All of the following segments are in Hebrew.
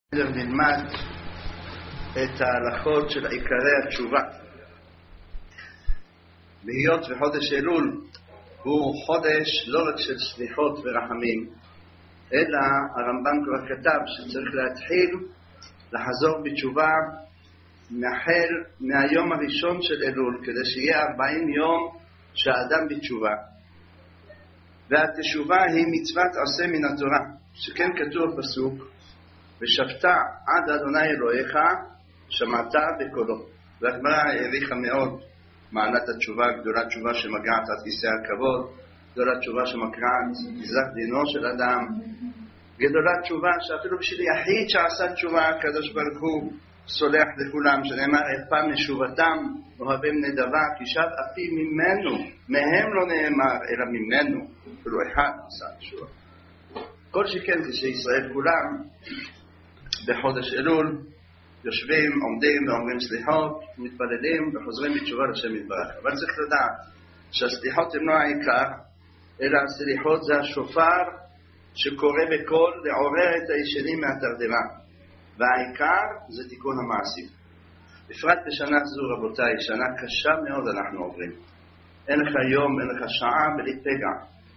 נלמד את ההלכות של עיקרי התשובה. בהיות וחודש אלול הוא חודש לא רק של סליחות ורחמים, אלא הרמב"ם כבר כתב שצריך להתחיל לחזור בתשובה מהחל מהיום הראשון של אלול, כדי שיהיה 40 יום שהאדם בתשובה. והתשובה היא מצוות עשה מן התורה, שכן כתוב בפסוק ושבת עד אדוני אלוהיך שמעת בקולו. והגמרא העריכה מאוד מעלת התשובה, גדולת תשובה שמגעת עד כיסא הכבוד, גדולת תשובה שמקרעת גזר דינו של אדם, גדולת תשובה שאפילו בשביל יחיד שעשה תשובה הקדוש ברוך הוא סולח לכולם, שנאמר פעם משובתם אוהבים נדבה כי שב אפי ממנו, מהם לא נאמר אלא ממנו, אפילו אחד עשה תשובה. כל שכן זה שישראל כולם בחודש אלול יושבים, עומדים ואומרים סליחות, מתפללים וחוזרים בתשובה לשם יתברך. אבל צריך לדעת שהסליחות הן לא העיקר, אלא הסליחות זה השופר שקורא בקול לעורר את הישנים מהתרדמה, והעיקר זה תיקון המעשים. בפרט בשנה זו רבותיי, שנה קשה מאוד אנחנו עוברים, אין לך יום, אין לך שעה בלי פגע,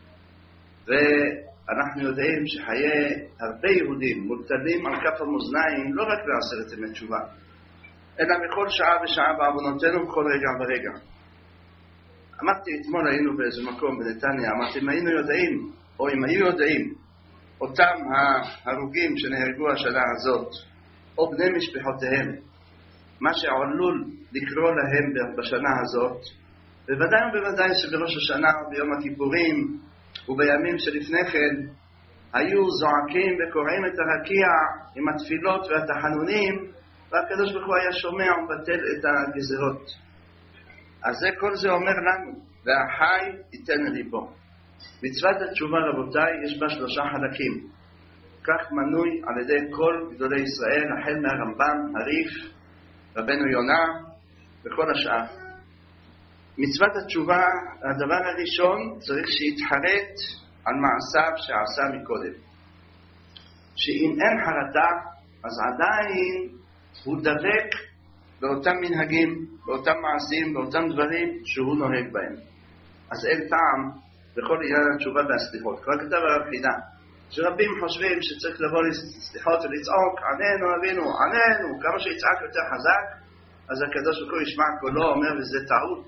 ואנחנו יודעים שחיי הרבה יהודים מוטלים על כף המאזניים לא רק בעשרת ימי תשובה, אלא בכל שעה ושעה בעוונותינו בכל רגע ורגע. אמרתי אתמול, היינו באיזה מקום בנתניה, אמרתי אם היינו יודעים, או אם היו יודעים אותם ההרוגים שנהרגו השנה הזאת או בני משפחותיהם מה שעלול לקרוא להם בשנה הזאת, בוודאי ובוודאי שבראש השנה וביום הכיפורים ובימים שלפני כן היו זועקים וקוראים את הרקיע עם התפילות והתחנונים, והקדוש ברוך הוא היה שומע ומבטל את הגזרות. אז זה כל זה אומר לנו, והחי ייתן ליבו. מצוות התשובה רבותיי יש בה 3 חלקים, כך מנוי על ידי כל גדולי ישראל, החל מהרמב"ם, הריף, רבנו יונה וכל השאר. מצוות התשובה, הדבר הראשון צריך שיתחרט על מעשיו שעשה מקודם, שאם אין חרטה אז עדיין הוא דבק באותם מנהגים, באותם מעשים, באותם דברים שהוא נוהג בהם. אז אין טעם בכל עניין התשובה והסליחות. כבר כתב הרב חידה שרבים חושבים שצריך לבוא לסליחות ולצעוק עננו אבינו, עננו, כמה שיצעק יותר חזק אז הקדוש ברוך הוא ישמע קולו. אומר וזה טעות,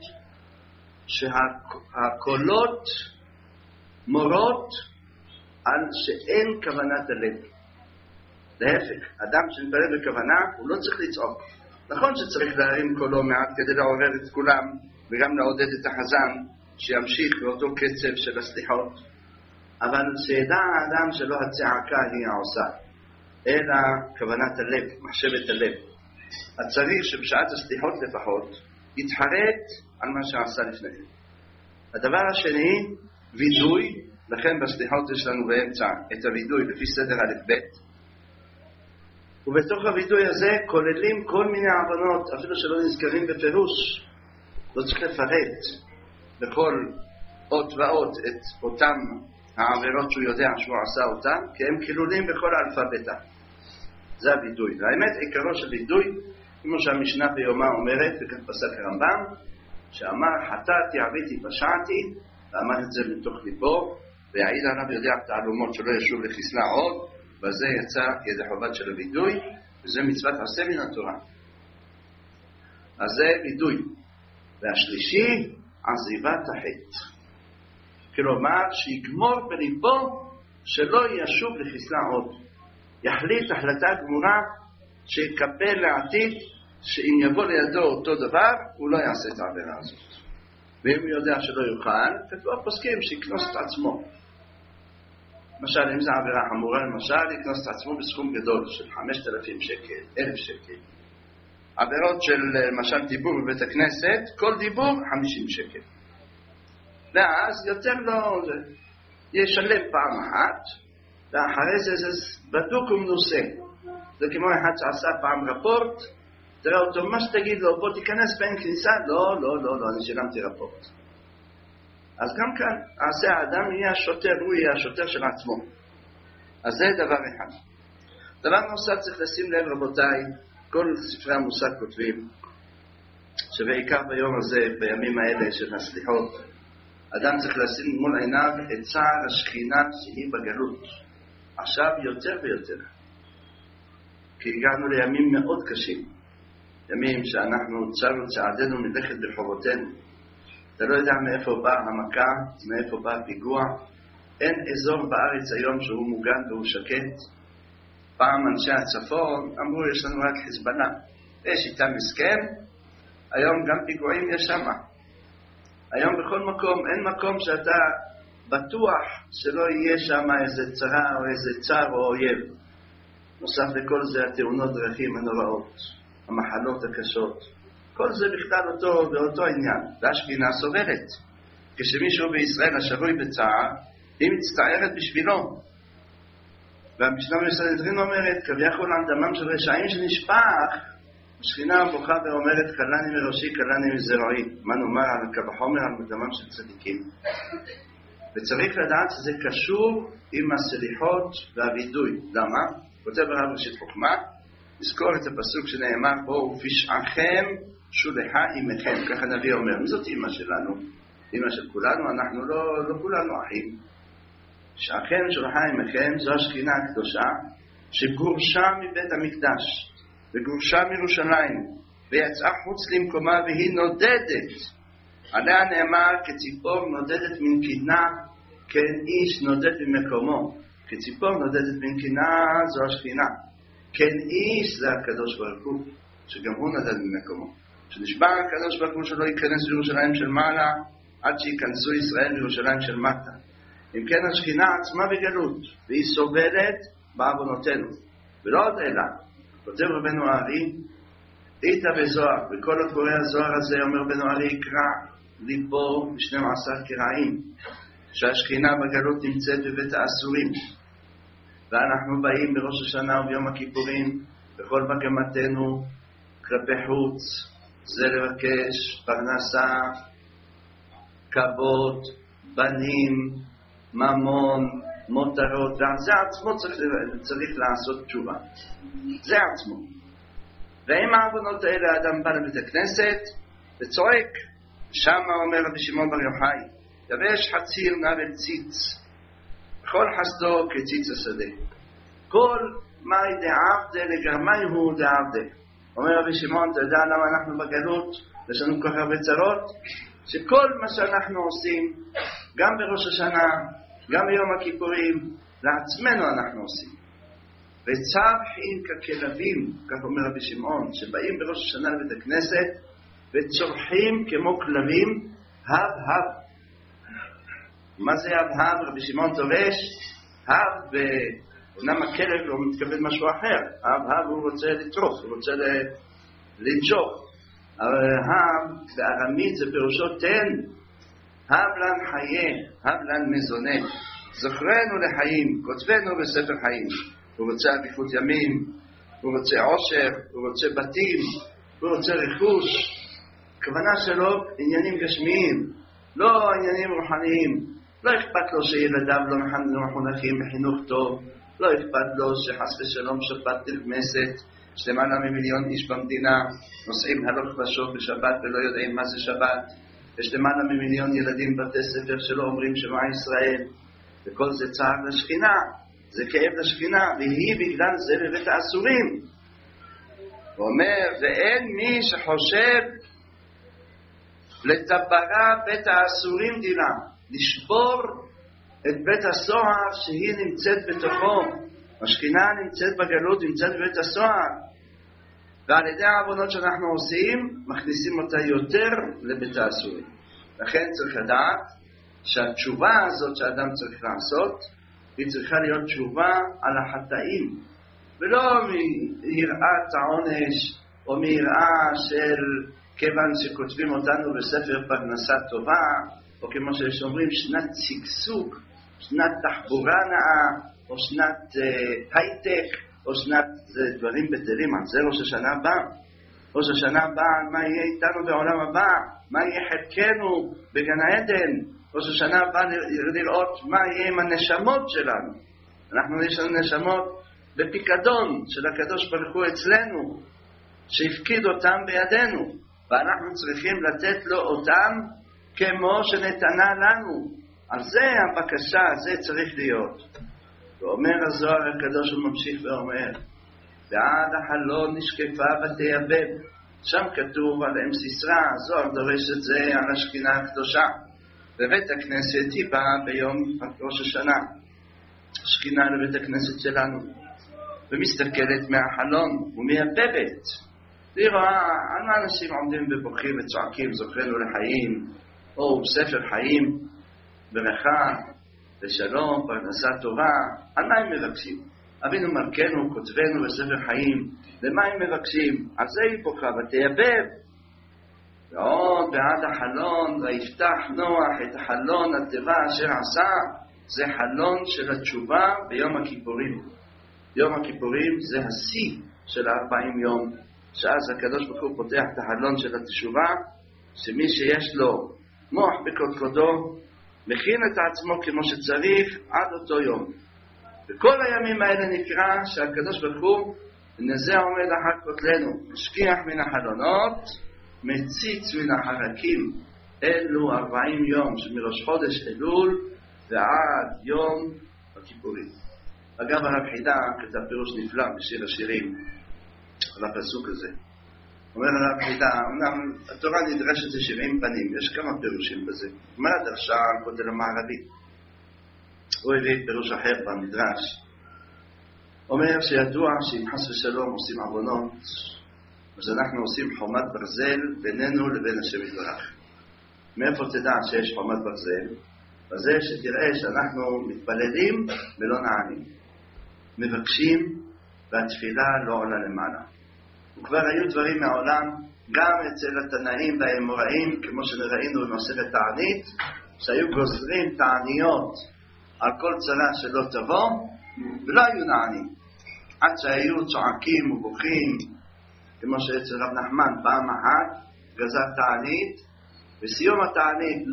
שהקולות מורות על שאין כוונת הלב. להפך, אדם שמתפלל בכוונה הוא לא צריך לצעוק. נכון שצריך להרים קולו מעט כדי לעורר את כולם וגם לעודד את החזן שימשיך באותו קצב של הסליחות, אבל שידע האדם שלא הצעקה היא העושה אלא כוונת הלב, מחשבת הלב. אז צריך שבשעת הסליחות לפחות יתחרט על מה שעשה לפני. הדבר השני, וידוי. לכן בסליחות יש לנו באמצע את הוידוי לפי סדר א' ב', ובתוך הוידוי הזה כוללים כל מיני עוונות אפילו שלא נזכרים בפירוש. לא צריך לפרט בכל אות ואות את אותם העבירות שהוא יודע שהוא עשה אותם, כי הם כלולים בכל האלפבתה. זה הוידוי. והאמת עיקרו של וידוי, כמו שהמשנה ביומה אומרת, וכך פסק הרמב"ם, שאמר חטאתי עוויתי פשעתי, ואמר את זה מתוך ליבו, ויעיד עליו יודע תעלומות שלא ישוב לחסלה עוד, וזה יצא ידי חובת של הוידוי, וזה מצוות עשה מן התורה. אז זה וידוי. והשלישי, עזיבת החטא. כלומר שיגמור בליבו שלא ישוב לחסלה עוד, יחליט החלטה גמורה שיקבל לעתיד שאם יבוא לידו אותו דבר הוא לא יעשה את העבירה הזאת, ואם הוא יודע שלא יוכל כתבו הפוסקים שיקנוס את עצמו. למשל אם זה עבירה חמורה, למשל יקנוס את עצמו בסכום גדול של 5,000 שקל, 1,000 שקל. עבירות של למשל דיבור בבית הכנסת, כל דיבור 50 שקל, ואז יותר לא ישלם פעם אחת, ואחרי זה בדוק ומנוסה. זה כמו אחד שעשה פעם רפורט, תראה אותו מה שתגיד לו, בוא תיכנס בין כניסה, לא, אני שילמתי רפורט. אז גם כאן, עשה האדם יהיה השוטר, הוא יהיה השוטר של עצמו. אז זה דבר אחד. דבר נוסף צריך לשים לב, רבותיי, כל ספרי המושג כותבים, שבעיקר ביום הזה, בימים האלה של הסליחות, אדם צריך לשים מול עיניו את צער השכינה שהיא בגלות. עכשיו יותר ויותר. כי הגענו לימים מאוד קשים. ימים שאנחנו צרנו צעדנו מלכת ברחובותינו. אתה לא יודע מאיפה באה המכה, מאיפה בא הפיגוע. אין אזור בארץ היום שהוא מוגן והוא שקט. פעם אנשי הצפון אמרו יש לנו רק חיזבאללה. יש איתם הסכם, היום גם פיגועים יש שם. היום בכל מקום, אין מקום שאתה בטוח שלא יהיה שם איזה צרה או איזה צר או אויב. נוסף לכל זה התאונות דרכים הנוראות, המחלות הקשות. כל זה בכלל באותו עניין. והשכינה סובלת. כשמישהו בישראל השבוי בצער, היא מצטערת בשבילו. והמשנה בסנהדרין אומרת, כביכול על דמם של רשעים שנשפך, השכינה בוכה ואומרת, קלני מראשי, קלני מזרועי. מה נאמר על קו החומר, על דמם של צדיקים. וצריך לדעת שזה קשור עם הסליחות והווידוי. למה? כותב הרב ראשית חוכמה, נזכור את הפסוק שנאמר פה, ופשעכם שולחה עמכם. ככה הנביא אומר, מי זאת אמא שלנו? אמא של כולנו, אנחנו לא כולנו אחים. פשעכם שולחה עמכם, זו השכינה הקדושה, שגורשה מבית המקדש, וגורשה מירושלים, ויצאה חוץ למקומה, והיא נודדת. עליה נאמר, כציפור נודדת מן קינה, כן איש נודד ממקומו. כציפור נודדת מן קינה, זו השכינה. כן איש זה הקדוש ברוך הוא, שגם הוא נודד ממקומו. שנשבע הקדוש ברוך הוא שלא ייכנס לירושלים של מעלה, עד שיכנסו ישראל לירושלים של מטה. אם כן השכינה עצמה בגלות, והיא סובלת בעוונותינו. ולא עוד אלא, כותב רבנו הארי, איתה בזוהר, וכל הקורא הזוהר הזה אומר רבנו הארי, יקרא ליבו ב12 קרעים, שהשכינה בגלות נמצאת בבית האסורים. ואנחנו באים בראש השנה וביום הכיפורים, בכל מגמתנו, כלפי חוץ, זה לבקש פרנסה, כבוד, בנים, ממון, מותרות, ועל זה עצמו צריך לעשות תשובה. זה עצמו. ועם העוונות האלה האדם בא לבית הכנסת וצועק, שמה אומר רבי שמעון בר יוחאי, יבש חציר נבל ציץ, כל חסדו כציץ השדה. כל מאי דעבדה לגרמי הוא דעבדה. אומר רבי שמעון, אתה יודע למה אנחנו בגלות, יש לנו כל הרבה צרות, שכל מה שאנחנו עושים, גם בראש השנה, גם ביום הכיפורים, לעצמנו אנחנו עושים. וצרחים ככלבים, כך אומר רבי שמעון, שבאים בראש השנה לבית הכנסת, וצורחים כמו כלבים, הב הב. מה זה הב הב? רבי שמעון דורש, הב, ואומנם הכלב לא מתכוון משהו אחר. הב הב הוא רוצה לטרוף, הוא רוצה לנשוך. אבל הב בארמית זה פירושו תן, הב לן חיי, הב לן מזונה. זוכרנו לחיים, כותבנו בספר חיים. הוא רוצה עדיפות ימים, הוא רוצה עושר, הוא רוצה בתים, הוא רוצה רכוש. הכוונה שלו עניינים גשמיים, לא עניינים רוחניים. לא אכפת לו שילדיו לא מחונכים בחינוך טוב, לא אכפת לו שחס ושלום שבת נרמסת, שלמעלה ממיליון איש במדינה נוסעים הלוך ושוב בשבת ולא יודעים מה זה שבת. יש למעלה ממיליון ילדים בבתי ספר שלא אומרים שמע ישראל, וכל זה צער לשכינה. זה כאב לשכינה, והיא בגלל זה בבית האסורים. הוא אומר, ואין מי שחושב לטברה בית האסורים דירה, לשבור את בית הסוהר שהיא נמצאת בתוכו. השכינה נמצאת בגלות, נמצאת בבית הסוהר. ועל ידי העוונות שאנחנו עושים, מכניסים אותה יותר לבית האסורים. לכן צריך לדעת שהתשובה הזאת שאדם צריך לעשות, היא צריכה להיות תשובה על החטאים, ולא מיראת העונש, או מיראה של כיוון שכותבים אותנו בספר פרנסה טובה, או כמו שאומרים שנת סגסוג, שנת תחבורה נאה, או שנת הייטק, או שנת דברים בטלים. על זה ראש השנה הבא. ראש השנה הבא, מה יהיה איתנו בעולם הבא? מה יהיה חלקנו בגן העדן? ראש השנה הבא לראות מה יהיה עם הנשמות שלנו. אנחנו יש לנו נשמות בפיקדון של הקדוש ברוך הוא אצלנו, שהפקיד אותם בידינו, ואנחנו צריכים לתת לו אותם כמו שנתנה לנו. על זה הבקשה, זה צריך להיות. ואומר הזוהר הקדוש, הוא ממשיך ואומר, ועד החלון נשקפה ותייבב. שם כתוב על אם סיסרא, הזוהר דורש את זה על השכינה הקדושה. בבית הכנסת היא באה ביום ראש השנה, שכינה לבית הכנסת שלנו, ומסתכלת מהחלון ומייבבת. היא רואה, אנשים עומדים ובוכים וצועקים, זוכרנו לחיים, או בספר חיים, ברכה, ושלום, פרנסה טובה. על מה הם מבקשים? אבינו מלכנו, כותבנו בספר חיים, למה הם מבקשים? על זה היא בוכה, ותייבב. ועוד בעד החלון, ויפתח נוח את החלון התיבה אשר עשה. זה חלון של התשובה ביום הכיפורים. יום הכיפורים זה השיא של 40 יום, שאז הקדוש ברוך הוא פותח את החלון של התשובה, שמי שיש לו מוח בקודקודו, מכין את עצמו כמו שצריך עד אותו יום. וכל הימים האלה נקרא שהקדוש ברוך הוא נזה עומד אחר כותלנו, משקיח מן החלונות, מציץ מן החרקים. אלו 40 יום שמראש חודש אלול ועד יום הכיפורים. אגב, הרב חידה כתב פירוש נפלא בשיר השירים על הפסוק הזה. אומר הרב חידה, אמנם התורה נדרשת ל70 פנים, יש כמה פירושים בזה. מה דרשה על כותל המערבי? הוא הביא פירוש אחר במדרש. אומר שידוע שאם חס ושלום עושים עוונות, אז אנחנו עושים חומת ברזל בינינו לבין השם יתברך. מאיפה תדע שיש חומת ברזל? בזה שתראה שאנחנו מתפללים ולא נענים, מבקשים והתפילה לא עולה למעלה. וכבר היו דברים מהעולם, גם אצל התנאים והאמוראים, כמו שראינו במסכת תענית, שהיו גוזרים תעניות על כל צרה שלא תבוא, ולא היו נענים. עד שהיו צועקים ובוכים, כמו שאצל רב נחמן פעם אחת, גזר תענית, וסיום התענית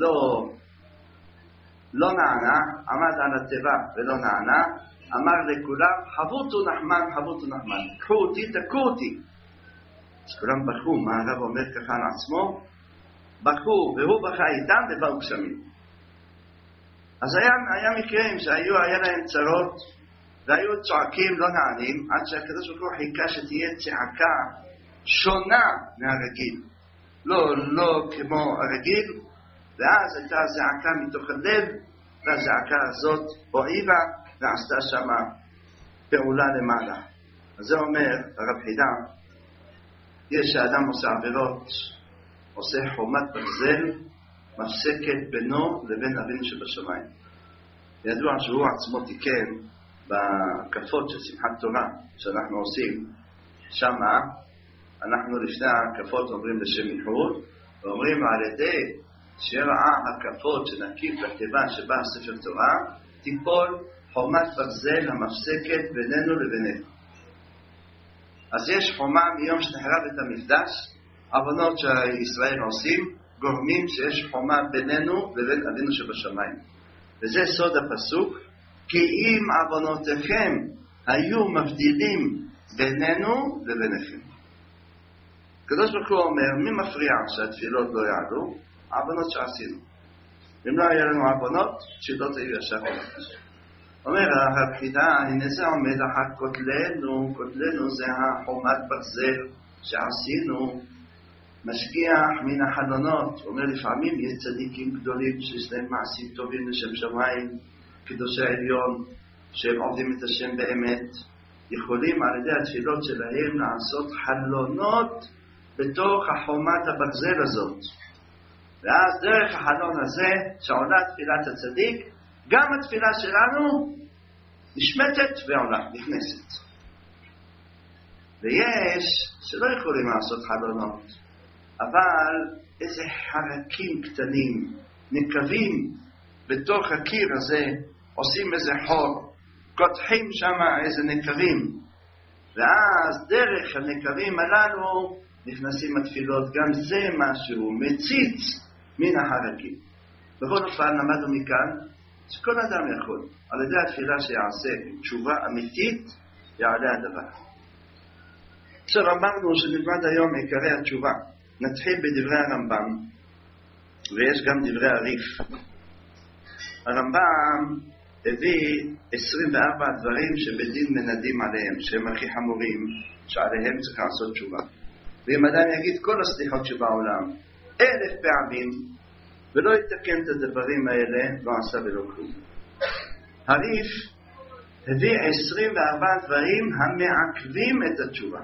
לא נענה, עמד על התיבה ולא נענה, אמר לכולם, חבוטו נחמן, חבוטו נחמן, קחו אותי, תקו אותי. אז כולם בכו, מה הרב אומר ככה על עצמו? בכו, והוא בכה איתם ובאו גשמים. אז היה מקרים היה להם צרות, והיו צועקים לא נענים, עד שהקדוש ברוך הוא חיכה שתהיה צעקה שונה מהרגיל. לא כמו הרגיל, ואז הייתה זעקה מתוך הלב, והזעקה הזאת הועילה ועשתה שמה פעולה למעלה. אז זה אומר הרב חידה, יש שאדם עושה עבירות, עושה חומת ברזל, מפסקת בינו לבין אבינו שבשמיים. ידוע שהוא עצמו תיקן בהקפות של שמחת תורה שאנחנו עושים. שמה אנחנו לפני ההקפות אומרים לשם ייחוד, ואומרים על ידי שראה הקפות שנקיף בתיבה שבה ספר תורה, תיפול חומת ברזל המפסקת בינינו לבינינו. אז יש חומה מיום שנחרב את המקדש, עוונות שישראל עושים, גורמים שיש חומה בינינו לבין אבינו שבשמיים. וזה סוד הפסוק, כי אם עוונותיכם היו מבדילים בינינו לביניכם. הקדוש ברוך הוא אומר, מי מפריע שהתפילות לא יעלו? העוונות שעשינו. אם לא היה לנו עוונות, תפילות היו ישר עונות. אומר הרב חידה, הנה זה עומד אחר כותלנו, כותלנו זה החומת ברזל שעשינו, משגיח מן החלונות. אומר לפעמים יש צדיקים גדולים שיש להם מעשים טובים לשם שמיים, קדושי העליון, שהם עובדים את השם באמת, יכולים על ידי התפילות שלהם לעשות חלונות בתוך החומת הברזל הזאת. ואז דרך החלון הזה שעולה תפילת הצדיק, גם התפילה שלנו נשמטת ועולה, נכנסת. ויש שלא יכולים לעשות חלונות, אבל איזה חרקים קטנים, נקבים בתוך הקיר הזה, עושים איזה חור, קותחים שם איזה נקבים, ואז דרך הנקבים הללו נכנסים התפילות. גם זה משהו מציץ מן החרקים. בכל אופן למדנו מכאן שכל אדם יכול, על ידי התפילה שיעשה תשובה אמיתית, יעלה הדבר. עכשיו אמרנו שנלמד היום עיקרי התשובה. נתחיל בדברי הרמב"ם, ויש גם דברי הריף. הרמב"ם הביא 24 דברים שבדין מנדים עליהם, שהם הכי חמורים, שעליהם צריך לעשות תשובה. ואם אדם יגיד כל הסליחות שבעולם 1000 פעמים, ולא יתקן את הדברים האלה, לא עשה ולא כלום. הריף הביא 24 דברים המעכבים את התשובה.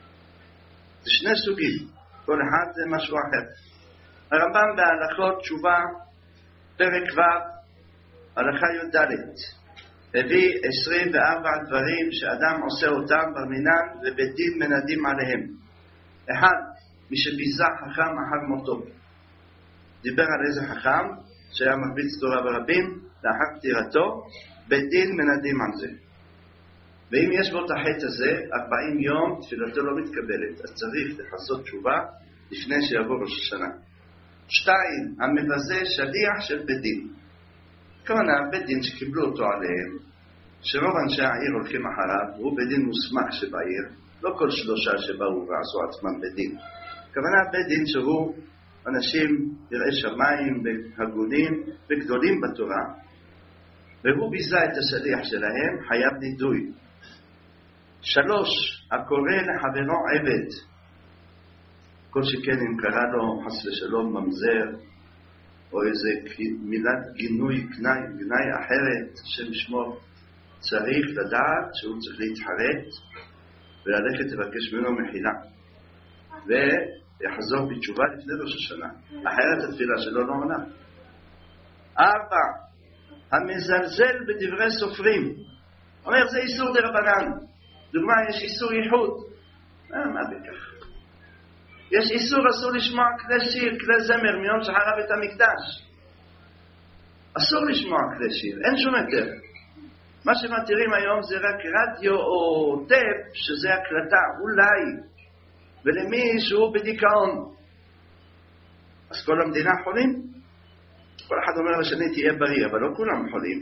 זה שני סוגים, כל אחד זה משהו אחר. הרמב"ם בהלכות תשובה, פרק ו', הלכה י"ד, הביא 24 דברים שאדם עושה אותם ברמינן ובדין מנדים עליהם. אחד, מי שביזה חכם אחר מותו. דיבר על איזה חכם שהיה מרביץ תורה ברבים, לאחר פטירתו, בדין מנדים על זה. ואם יש בו את החטא הזה, 40 יום תפילתו לא מתקבלת, אז צריך לחסות תשובה לפני שיבוא ראש השנה. 2, המבזה שליח של בית דין. כמובן, בית דין שקיבלו אותו עליהם, שרוב אנשי העיר הולכים אחריו, והוא בית דין מוסמך שבעיר, לא כל 3 שבאו ועשו עצמם בית דין. כמובן, בית דין שהוא אנשים יראי שמיים והגונים וגדולים בתורה, והוא ביזה את השליח שלהם, חייב נידוי. 3, הקורא לחברו עבד, כל שכן אם קרא לו חס ושלום ממזר, או איזה מילת גנאי אחרת, השם ישמור, צריך לדעת שהוא צריך להתחרט וללכת לבקש ממנו מחילה ויחזור בתשובה לפני ראש השנה, אחרת התפילה שלו לא עונה. 4, המזלזל בדברי סופרים. אומר זה איסור דרבנן. דוגמה, יש איסור ייחוד. מה בכך? יש איסור אסור לשמוע כלי שיר, כלי זמר מיום שחרב את המקדש. אסור לשמוע כלי שיר, אין שום היתר. מה שמתירים היום זה רק רדיו או טייפ, שזה הקלטה, אולי, ולמי שהוא בדיכאון. אז כל המדינה חולים? כל אחד אומר לשני תהיה בריא, אבל לא כולם חולים.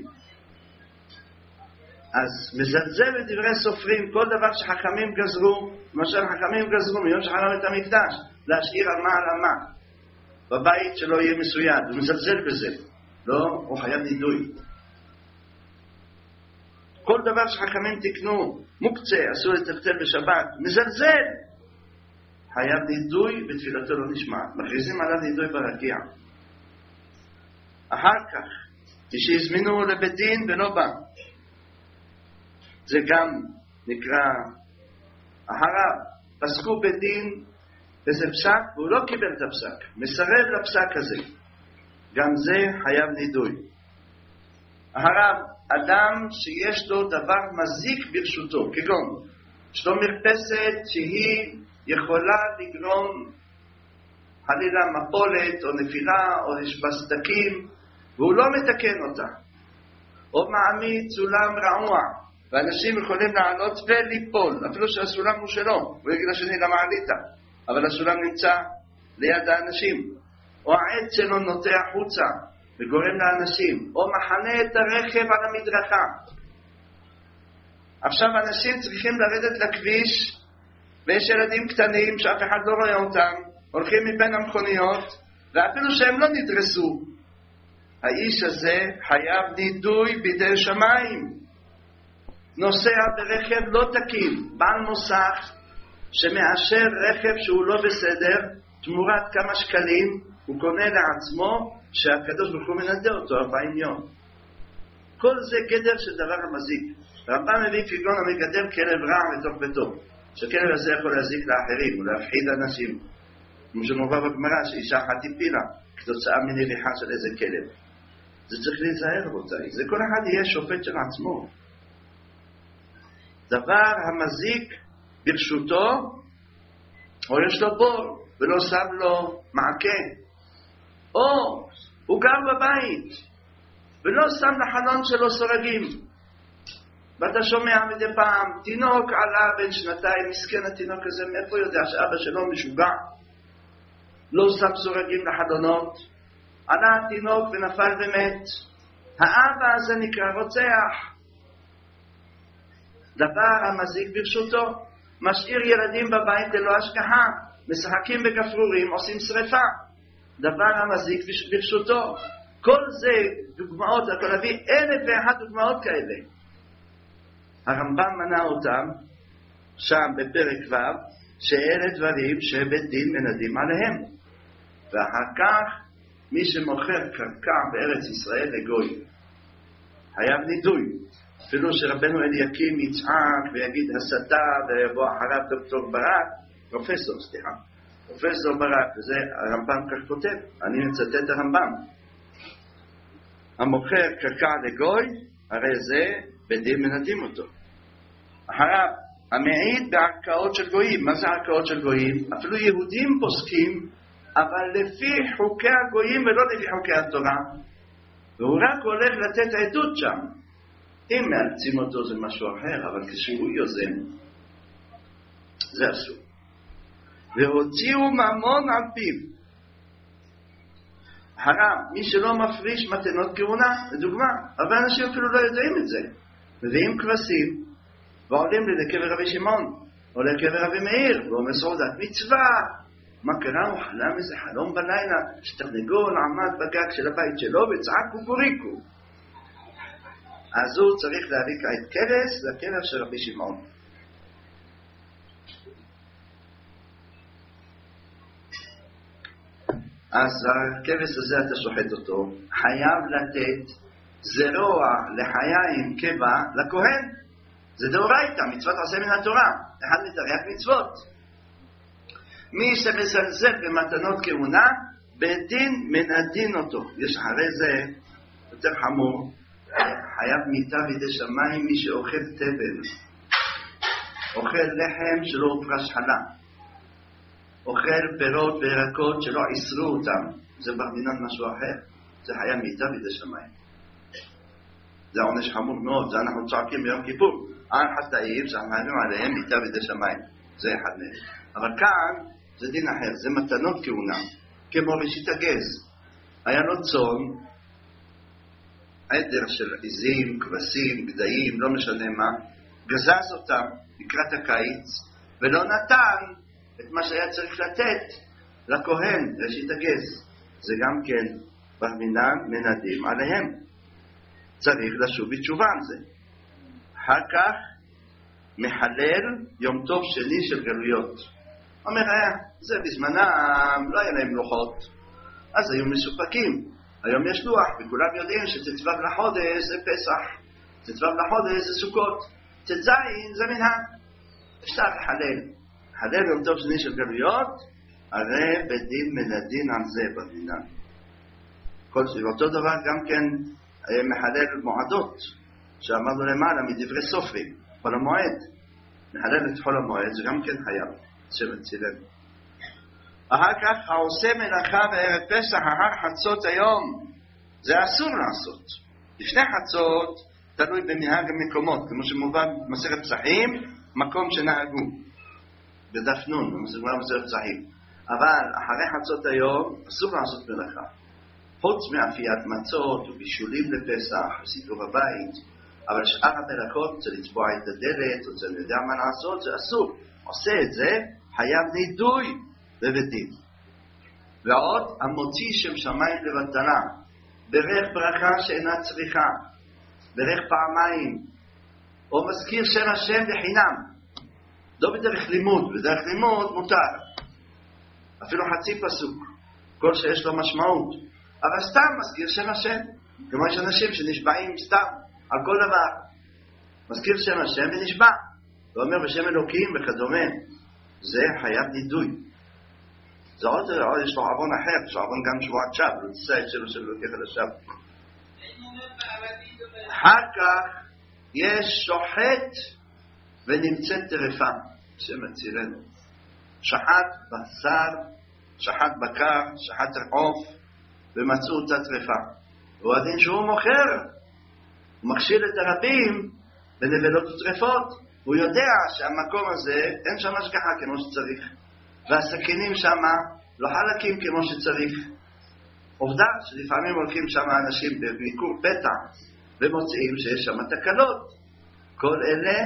אז מזלזל בדברי סופרים, כל דבר שחכמים גזרו, למשל חכמים גזרו מיום שחרב את המקדש, להשאיר על מה על מה, בבית שלא יהיה מסויד, הוא מזלזל בזה, לא, הוא חייב נידוי. כל דבר שחכמים תקנו, מוקצה, אסור לטלטל בשבת, מזלזל, חייב נידוי בתפילתו לא נשמע, מכריזים עליו נידוי ברקיע. אחר כך, כשהזמינו לבית דין ולא בא, זה גם נקרא אחריו, פסקו בית דין איזה פסק והוא לא קיבל את הפסק, מסרב לפסק הזה, גם זה חייב נידוי. אחריו, אדם שיש לו דבר מזיק ברשותו, כגון יש לו מרפסת שהיא יכולה לגרום חלילה מפולת או נפילה או יש בה סדקים והוא לא מתקן אותה, או מעמיד סולם רעוע ואנשים יכולים לעלות וליפול, אפילו שהסולם הוא שלו, הוא יגיד לשני למה עלית, אבל הסולם נמצא ליד האנשים, או העץ שלו נוטה החוצה וגורם לאנשים, או מחנה את הרכב על המדרכה. עכשיו אנשים צריכים לרדת לכביש, ויש ילדים קטנים שאף אחד לא רואה אותם, הולכים מבין המכוניות, ואפילו שהם לא נדרסו, האיש הזה חייב נידוי בידי שמיים. נוסע ברכב לא תקין, בעל מוסך שמאשר רכב שהוא לא בסדר, תמורת כמה שקלים, הוא קונה לעצמו שהקדוש ברוך הוא מנדה אותו 40 יום. כל זה גדר של דבר המזיק. רמב"ם מביא כגון המגדל כלב רע בתוך ביתו, שכלב הזה יכול להזיק לאחרים ולהפחיד אנשים. כמו שמובא בגמרא שאישה אחת הפילה כתוצאה מנביחה של איזה כלב. זה צריך להיזהר רבותיי, זה כל אחד יהיה שופט של עצמו. דבר המזיק ברשותו, או יש לו בור ולא שם לו מעקה, או הוא גר בבית ולא שם לחלון שלו סורגים, ואתה שומע מדי פעם תינוק עלה בן 2, מסכן התינוק הזה, מאיפה יודע שאבא שלו משוגע, לא שם סורגים לחלונות, עלה התינוק ונפל ומת, האבא הזה נקרא רוצח. דבר המזיק ברשותו, משאיר ילדים בבית ללא השגחה, משחקים בכפרורים, עושים שריפה, דבר המזיק ברשותו. כל זה דוגמאות, אתה להביא 1,001 דוגמאות כאלה. הרמב"ם מנה אותם שם בפרק ו' שאלה דברים שבית דין מנדים עליהם. ואחר כך מי שמוכר קרקע בארץ ישראל לגוי חייב נידוי. אפילו שרבנו אליקים יצעק ויגיד הסתה ויבוא אחריו דוקטור ברק, פרופסור ברק, וזה הרמב"ם כך כותב, אני מצטט הרמב"ם. המוכר קרקע לגוי, הרי זה בית דין מנדים אותו. אחריו, המעיד בערכאות של גויים. מה זה ערכאות של גויים? אפילו יהודים פוסקים, אבל לפי חוקי הגויים ולא לפי חוקי התורה. והוא רק הולך לתת עדות שם. אם מאלצים אותו זה משהו אחר, אבל כשהוא יוזם, זה אסור. והוציאו ממון על פיו. חרם, מי שלא מפריש מתנות כהונה, לדוגמה, הרבה אנשים אפילו לא יודעים את זה. מביאים כבשים, ועולים לקבר רבי שמעון, או לקבר רבי מאיר, ואומר סעודת מצווה. מה קרה? הוא חלם איזה חלום בלילה, שתרנגול עמד בגג של הבית שלו וצעק קוקוריקו. אז הוא צריך להביא כעת כבש לקבר של רבי שמעון. אז הכבש הזה אתה שוחט אותו, חייב לתת זרוע לחיה עם קבע לכהן. זה דאורייתא, מצוות עשה מן התורה, אחד מתרי"ג מצוות. מי שמזלזל במתנות כהונה, בית דין מנדין אותו. יש אחרי זה יותר חמור, חייב מיתה בידי שמיים מי שאוכל תבל, אוכל לחם שלא הופרש חלה, אוכל פירות וירקות שלא עיסרו אותם, זה ברמינן משהו אחר, זה חייב מיתה בידי שמיים. זה עונש חמור מאוד, זה אנחנו צועקים ביום כיפור, על חטאים שאנחנו עליהם מיתה בידי שמיים, זה אחד מהם. אבל כאן זה דין אחר, זה מתנות כהונה, כמו ראשית הגז. היה לו צאן, עדר של עזים, כבשים, גדיים, לא משנה מה, גזז אותם לקראת הקיץ, ולא נתן את מה שהיה צריך לתת לכהן, ראשית הגז. זה גם כן ברמינן מנדים עליהם. צריך לשוב בתשובה על זה. אחר כך מחלל יום טוב שני של גלויות. אומר, זה בזמנם לא היה להם לוחות, אז היו מסופקים. היום יש לוח, וכולם יודעים שט"ו לחודש זה פסח, ט"ו לחודש זה סוכות, ט"ז זה מנהג. אפשר לחלל. חלל יום טוב שני של גלויות, הרי בית דין מנדין על זה במדינה. אותו דבר גם כן מחלל מועדות, שאמרנו למעלה מדברי סופרים, חול המועד. מחלל את חול המועד, זה גם כן חייב, שמצילנו. אחר כך העושה מלאכה בערב פסח אחר חצות היום, זה אסור לעשות. לפני חצות תלוי במנהג המקומות, כמו שמובא במסכת פסחים, מקום שנהגו בדף נון, במסכת פסחים. אבל אחרי חצות היום אסור לעשות מלאכה. חוץ מאפיית מצות ובישולים לפסח וסידור הבית, אבל שאר המלאכות זה לצבוע את הדלת, או זה לא יודע מה לעשות, זה אסור. עושה את זה, חייב נידוי בבית דין. ועוד, המוציא שם שמיים לבטלה, ברך ברכה שאינה צריכה, ברך פעמיים, או מזכיר שם השם בחינם, לא בדרך לימוד, בדרך לימוד מותר, אפילו חצי פסוק, כל שיש לו משמעות, אבל סתם מזכיר שם השם, כמו יש אנשים שנשבעים סתם, על כל דבר, מזכיר שם השם ונשבע, ואומר בשם אלוקים וכדומה, זה חייב נידוי. זה עוד יש לו עוון אחר, יש לו עוון גם שבועת שב, לא תצא את שלו של לוקח על השב. אחר כך יש שוחט ונמצאת טרפה, שמצילנו. שחט בשר, שחט בקר, שחט עוף, ומצאו אותה טרפה. הוא הדין שהוא מוכר, הוא מכשיל את הרבים בנבלות וטרפות. הוא יודע שהמקום הזה אין שם השגחה כמו שצריך, והסכינים שם לא חלקים כמו שצריך. עובדה שלפעמים הולכים שם אנשים בביקור פתע ומוצאים שיש שם תקלות. כל אלה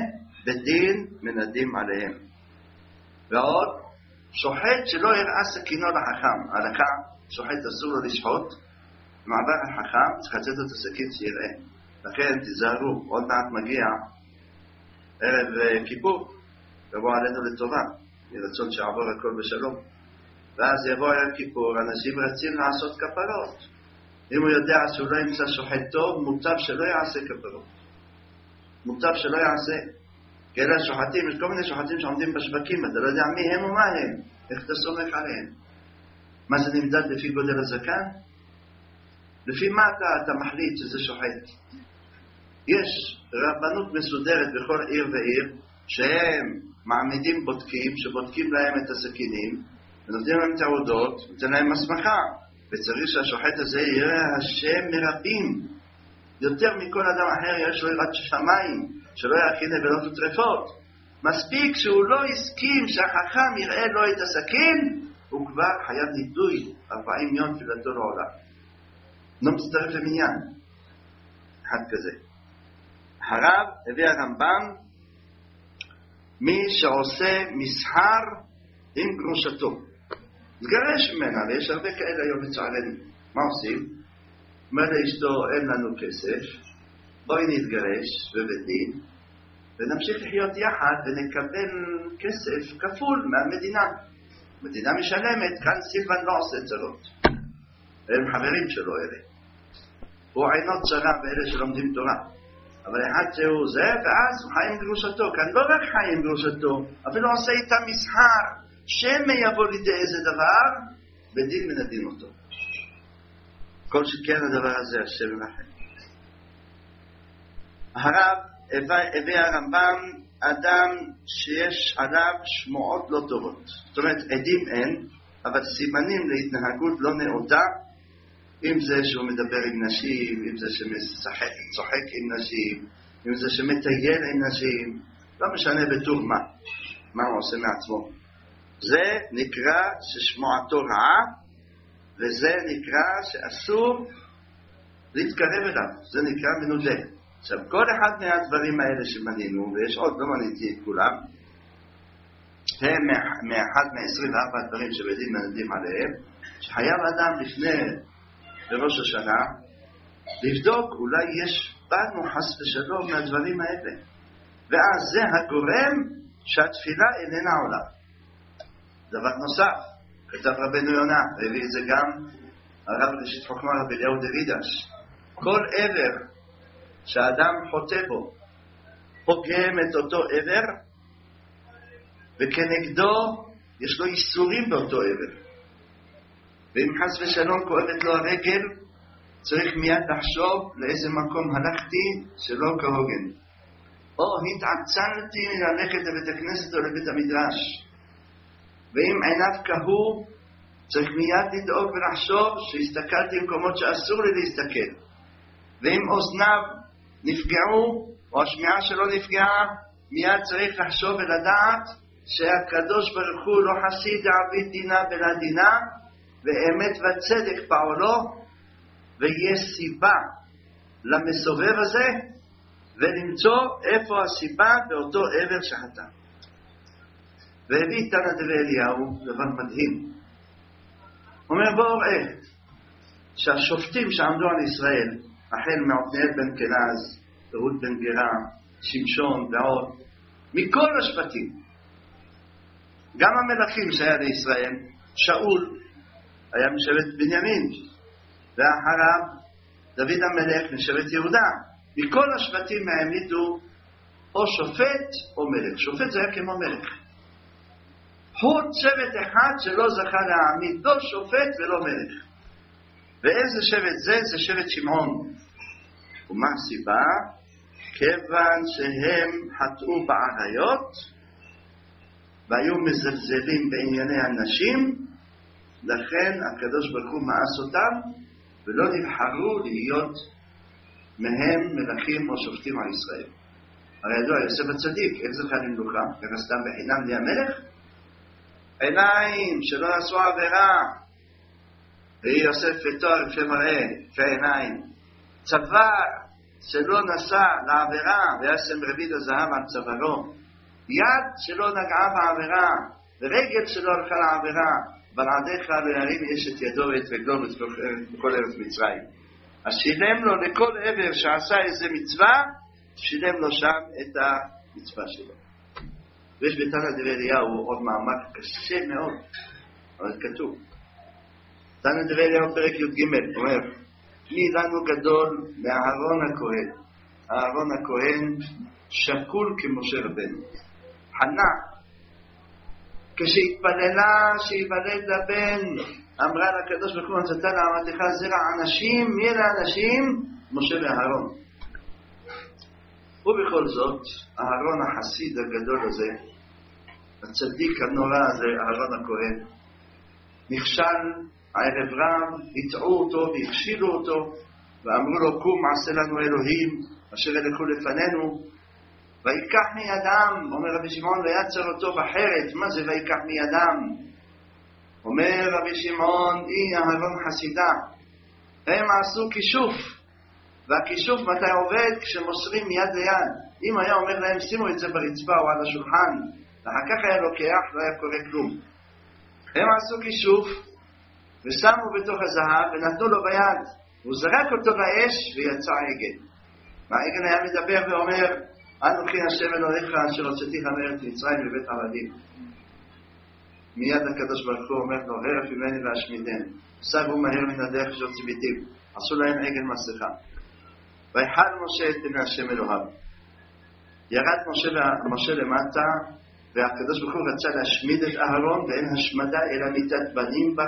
בדין מנדים עליהם. ועוד, שוחט שלא יראה סכינו לחכם. הלכה, שוחט אסור לו לשחוט, מעבר החכם צריך לצאת את הסכין שיראה. לכן תיזהרו, עוד מעט מגיע ערב כיפור, יבוא עלינו לטובה, ירצון שעבור הכל בשלום. ואז יבוא ערב כיפור, אנשים רצים לעשות כפרות. אם הוא יודע שהוא לא ימצא שוחט טוב, מוטב שלא יעשה כפרות. מוטב שלא יעשה. כאלה שוחטים, יש כל מיני שוחטים שעומדים בשווקים, אתה לא יודע מי הם ומה הם, איך אתה סומך עליהם. מה זה נמדד לפי גודל הזקן? לפי מה אתה מחליט שזה שוחט? יש רבנות מסודרת בכל עיר ועיר, שהם מעמידים בודקים, שבודקים להם את הסכינים, ונותנים להם תעודות, ונותנים להם מסמכה, וצריך שהשוחט הזה יראה השם מרבים, יותר מכל אדם אחר יש לו יראת שמיים, שלא יכין נבלות וטרפות. מספיק שהוא לא הסכים שהחכם יראה לו את הסכין, הוא כבר חייב נידוי 40 יום תפילתו לעולם. לא מצטרף למניין. אחד כזה. הרב הביא הרמב"ם, מי שעושה מסחר עם גרושתו. מתגרש ממנה, ויש הרבה כאלה היום לצערנו. מה עושים? אומר לאשתו, אין לנו כסף, בואי נתגרש בבית דין, ונמשיך לחיות יחד ונקבל כסף כפול מהמדינה. המדינה משלמת, כאן סילבן לא עושה צרות. הם חברים שלו אלה. הוא עינות צרה באלה שלומדים תורה. אבל אחד שהוא זה, ואז הוא חי עם גרושתו. כאן לא רק חי עם גרושתו, אפילו עושה איתה מסחר. שמא יבוא לידי איזה דבר, בדין מנדים אותו. כל שכן הדבר הזה, השם לכם. הרב הביא הרמב"ם אדם שיש עליו שמועות לא טובות. זאת אומרת, עדים אין, אבל סימנים להתנהגות לא נאותה, אם זה שהוא מדבר עם נשים, אם זה שצוחק עם נשים, אם זה שמטייל עם נשים, לא משנה בטור מה הוא עושה מעצמו. זה נקרא ששמועתו רעה, וזה נקרא שאסור להתקרב אליו, זה נקרא מנודה. עכשיו, כל אחד מהדברים האלה שמנינו, ויש עוד, לא מניתי את כולם, הם מאחד מ-24 הדברים שבדין מנדים עליהם, שחייב אדם לפני בראש השנה, לבדוק אולי יש בנו חס ושלום מהדברים האלה. ואז זה הגורם שהתפילה איננה עולה. דבר נוסף, כתב רבנו יונה, הביא את זה גם הרב ראשית חוכמה רבי אליהו דרידש. כל עבר שהאדם חוטא בו, פוגם את אותו עבר, וכנגדו יש לו איסורים באותו עבר. ואם חס ושלום כואבת לו הרגל, צריך מיד לחשוב לאיזה מקום הלכתי שלא כהוגן. או התעצלתי מללכת לבית הכנסת או לבית המדרש. ואם עיניו כהו, צריך מיד לדאוג ולחשוב שהסתכלתי במקומות שאסור לי להסתכל. ואם אוזניו נפגעו, או השמיעה שלו נפגעה, מיד צריך לחשוב ולדעת שהקדוש ברוך הוא לא חסיד דעביד דינה בלה דינה, ואמת וצדק פעולו, ויש סיבה למסובב הזה, ולמצוא איפה הסיבה באותו עבר שחטא. והביא תנא דבי אליהו דבר מדהים. הוא אומר בואו ראה שהשופטים שעמדו על ישראל, החל מעתניאל בן כנז, אהוד בן גרה, שמשון ועוד, מכל השבטים, גם המלכים שהיה לישראל, שאול היה משבט בנימין, ואחריו דוד המלך משבט יהודה. מכל השבטים העמידו או שופט או מלך. שופט זה היה כמו מלך. חוץ שבט אחד שלא זכה להעמיד לא שופט ולא מלך. ואיזה שבט זה? זה שבט שמעון. ומה הסיבה? כיוון שהם חטאו בעריות והיו מזלזלים בענייני הנשים, לכן הקדוש ברוך הוא מאס אותם ולא נבחרו להיות מהם מלכים או שופטים על ישראל. הרי ידוע יוסף הצדיק, איך זכה למלוכה? איך סתם בחינם נהיה מלך? עיניים שלא עשו עבירה, והיא יוסף ותואר יפה מראה, יפה עיניים. צבא, שלא נשא לעבירה וישם רביד הזהב על צווארו, יד שלא נגעה בעבירה ורגל שלא הלכה לעבירה, בלעדיך לא ירים איש את ידו ואת רגלו בכל ארץ מצרים. אז שילם לו לכל עבר שעשה איזה מצווה, שילם לו שם את המצווה שלו. ויש בתנא דבי אליהו עוד מאמר קשה מאוד, אבל כתוב. תנא דבי אליהו פרק י"ג אומר, מי לנו גדול מאהרון הכהן? אהרון הכהן שקול כמשה רבנו. חנה, כשהתפללה שיוולד לבן, אמרה לקדוש ברוך הוא, נתת לאמתך זרע אנשים, מי אלה האנשים? משה ואהרון. ובכל זאת, אהרון החסיד הגדול הזה, הצדיק הנורא הזה, אהרון הכהן, נכשל ערב רב, יטעו אותו והכשילו אותו, ואמרו לו, קום עשה לנו אלוהים אשר ילכו לפנינו, ויקח מידם, אומר רבי שמעון, ויצר אותו בחרת. מה זה ויקח מידם? אומר רבי שמעון, היא אהרון חסידה, הם עשו כישוף, והכישוף מתי עובד? כשמוסרים יד ליד. אם היה אומר להם שימו את זה ברצפה או על השולחן, ואחר כך היה לוקח, לא היה קורה כלום. הם עשו כישוף ושמו בתוך הזהב ונתנו לו ביד, הוא זרק אותו לאש ויצא עגל. והעגל היה מדבר ואומר, אנוכי השם אלוהיך אשר הוצאתיך מארץ מצרים מבית עבדים. מיד הקדוש ברוך הוא אומר לו, הרף ממני והשמידני, סרו מהר מן הדרך אשר ציוויתיו, עשו להם עגל מסכה. ויחל משה את פני השם אלוהיו. ירד משה למטה, והקדוש ברוך הוא רצה להשמיד את אהרון, ואין השמדה אלא מיתת בנים בר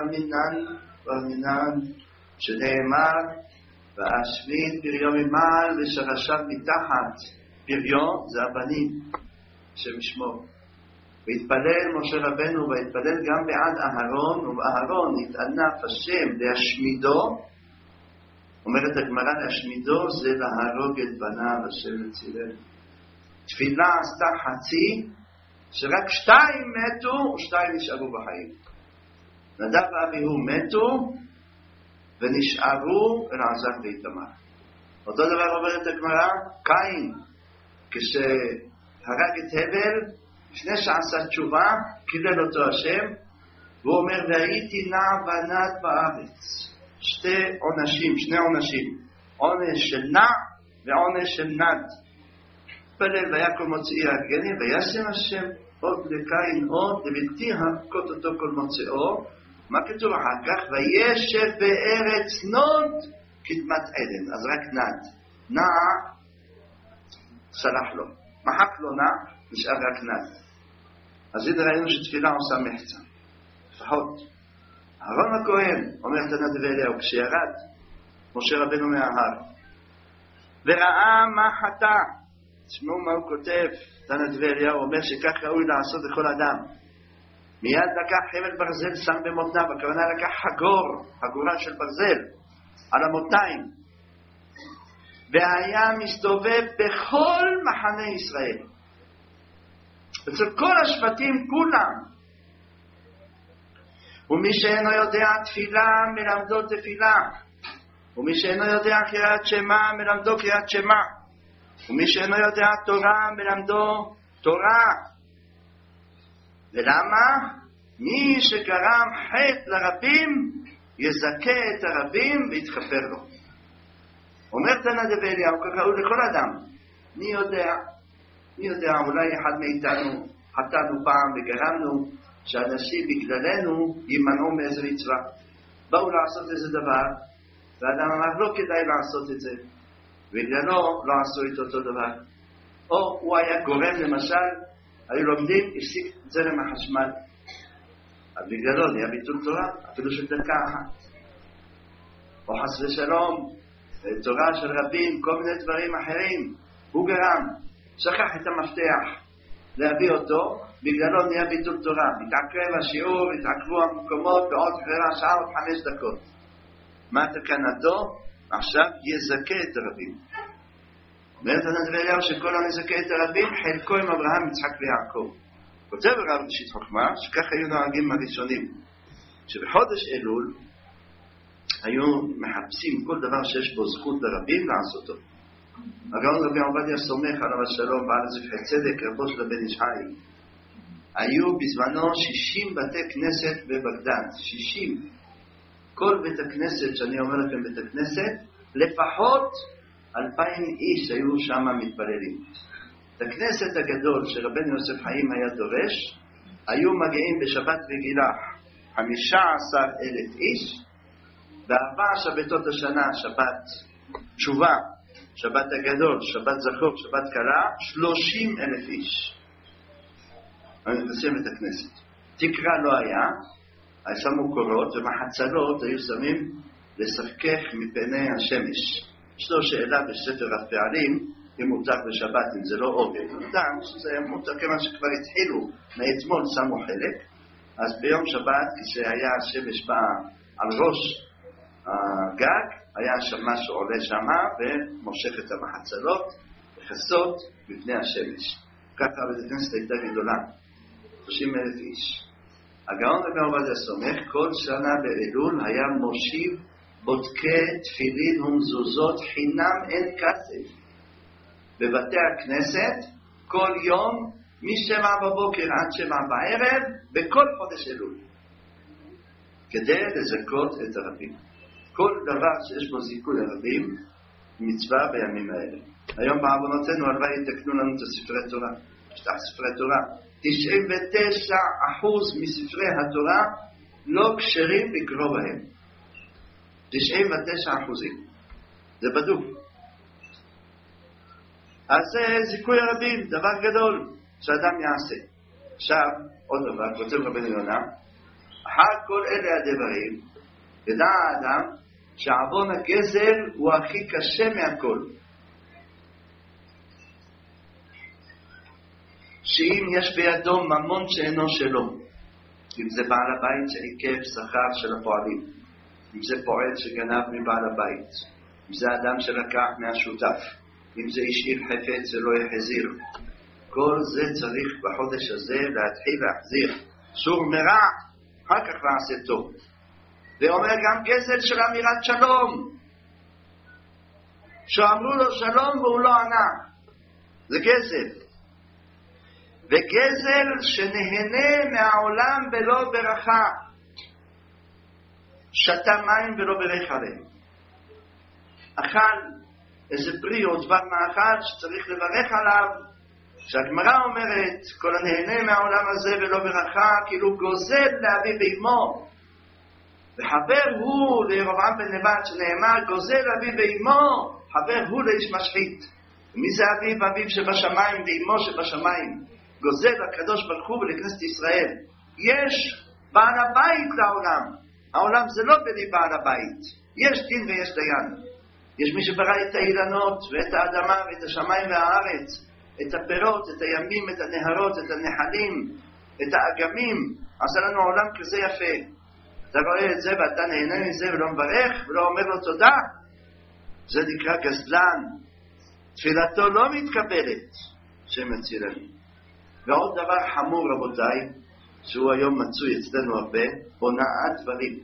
מינן, שנאמר, ואשמיד פריו ממעל ושרשיו מתחת. פריו זה הבנים, השם ישמור. והתפלל משה רבנו, והתפלל גם בעד אהרון, ובאהרון התענף השם להשמידו. אומרת הגמרא, להשמידו זה להרוג את בניו, השם יצילנו. תפילה עשתה חצי, שרק 2 מתו ו2 נשארו בחיים. נדב ואביהו מתו ונשארו אלעזר ואיתמר. אותו דבר אומרת הגמרא, קין כשהרג את הבל, לפני שעשה תשובה, קילל אותו השם, והוא אומר, והייתי נע ונד בארץ. 2 עונשים, עונש של נע ועונש של נד. פלל ויקום מוציאי הגני, וישם השם עוד לקין עוד, לבלתי הכות אותו כל מוצאו. מה כתוב אחר כך? וישב בארץ נוד קדמת עדן. אז רק נד. נע סלח לו. מחק לו נע, נשאר רק נד. אז הנה ראינו שתפילה עושה מחצה. לפחות. אהרון הכהן, אומר תנא דבי אליהו, כשירד משה רבנו מההר, וראה מה חטא. תשמעו מה הוא כותב, תנא דבי אליהו אומר שכך ראוי לעשות לכל אדם. מיד לקח חבל ברזל, שם במותניו, הכוונה לקח חגורה של ברזל, על המותניים. והיה מסתובב בכל מחנה ישראל. אצל כל השבטים כולם. ומי שאינו יודע תפילה מלמדו תפילה, ומי שאינו יודע קריאת שמע מלמדו קריאת שמע, ומי שאינו יודע תורה מלמדו תורה. ולמה? מי שגרם חטא לרבים יזכה את הרבים ויתכפר לו. אומר תנא דבי אליהו, ככה לכל אדם. מי יודע, אולי אחד מאיתנו חטאנו פעם וגרמנו שאנשים בגללנו יימנעו מאיזה מצווה. באו לעשות איזה דבר, והאדם אמר לא כדאי לעשות את זה, בגללו לא עשו את אותו דבר. או הוא היה גורם, למשל, היו לומדים, הפסיק זרם החשמל. אז בגללו נהיה ביטול תורה, אפילו של דקה אחת. או חס ושלום, תורה של רבים, כל מיני דברים אחרים. הוא גרם, שכח את המפתח להביא אותו, בגללו נהיה ביטול תורה. מתעכב השיעור, התעכבו המקומות, בעוד שעה עוד 5 דקות. מה תקנתו? עכשיו יזכה את הרבים. אומרת תנא דבי אליהו שכל המזכה את הרבים, חלקו עם אברהם, יצחק ויעקב. כותב הרב ראשית חוכמה, שכך היו נוהגים הראשונים. שבחודש אלול היו מחפשים כל דבר שיש בו זכות לרבים לעשותו. הגאון רבי עובדיה סומך עליו השלום בעל זכרי צדק רבו של הבן איש חי. היו בזמנו 60 בתי כנסת בבגדד, 60. כל בית הכנסת, שאני אומר לכם בית הכנסת, לפחות 2,000 איש היו שם מתפללים. את הכנסת הגדול שרבנו יוסף חיים היה דורש, היו מגיעים בשבת רגילה 15,000 איש, בארבע שבתות השנה, שבת תשובה, שבת הגדול, שבת זכור, שבת קלה, 30,000 איש. נכנסים את הכנסת. תקרה לא היה, שמו קורות ומחצלות היו שמים לשחקך מפני השמש. יש לו שאלה בספר הפעלים, אם מותר בשבת, אם זה לא עובד. אדם שזה מותר, כיוון שכבר התחילו, מאתמול שמו חלק, אז ביום שבת, כשהיה השמש בא על ראש הגג, היה שם משהו עולה שמה ומושך את המחצלות וחסות בפני השמש. ככה בית הכנסת הייתה גדולה, 30,000 איש. הגאון רבי עובדיה סומך כל שנה באלול היה מושיב בודקי תפילין ומזוזות חינם אין כסף בבתי הכנסת כל יום מ7 בבוקר עד 7 בערב בכל חודש אלול, כדי לזכות את הרבים. כל דבר שיש בו זיכוי לרבים מצווה בימים האלה. היום בעוונותינו הלוואי יתקנו לנו את הספרי תורה. שטח ספרי תורה, 99% מספרי התורה לא כשרים לקרוא בהם. 99%. זה בדוק. אז זה זיכוי הרבים, דבר גדול שאדם יעשה. עכשיו, עוד דבר, כותב רבנו יונה, אחר כל אלה הדברים, ידע האדם שעוון הגזל הוא הכי קשה מהכל. שאם יש בידו ממון שאינו שלו, אם זה בעל הבית שעיקף שכר של הפועלים, אם זה פועל שגנב מבעל הבית, אם זה אדם שלקח מהשותף, אם זה השאיר חפץ ולא יחזיר, כל זה צריך בחודש הזה להתחיל להחזיר. סור מרע, אחר כך לעשה טוב. ואומר גם גזל של אמירת שלום, שאמרו לו שלום והוא לא ענה, זה גזל. וגזל שנהנה מהעולם בלא ברכה, שתה מים ולא ברך עליהם, אכל איזה פרי או דבר מאכל שצריך לברך עליו, שהגמרא אומרת כל הנהנה מהעולם הזה ולא ברכה כאילו גוזל לאביו ואמו. וחבר הוא לירבעם בן נבט שנאמר גוזל אביו ואמו, חבר הוא לאיש משחית. ומי זה אביו? אביו שבשמיים ואמו שבשמיים. גוזל הקדוש ברוך הוא ולכנסת ישראל. יש בעל הבית לעולם, העולם זה לא בלי בעל הבית, יש דין ויש דיין. יש מי שברא את האילנות ואת האדמה ואת השמיים והארץ, את הפירות, את הימים, את הנהרות, את הנחלים, את האגמים. עשה לנו עולם כזה יפה. אתה רואה את זה ואתה נהנה מזה ולא מברך ולא אומר לו תודה, זה נקרא גזלן. תפילתו לא מתקבלת, שם יצילנו. ועוד דבר חמור רבותיי, שהוא היום מצוי אצלנו הרבה, הונאת דברים.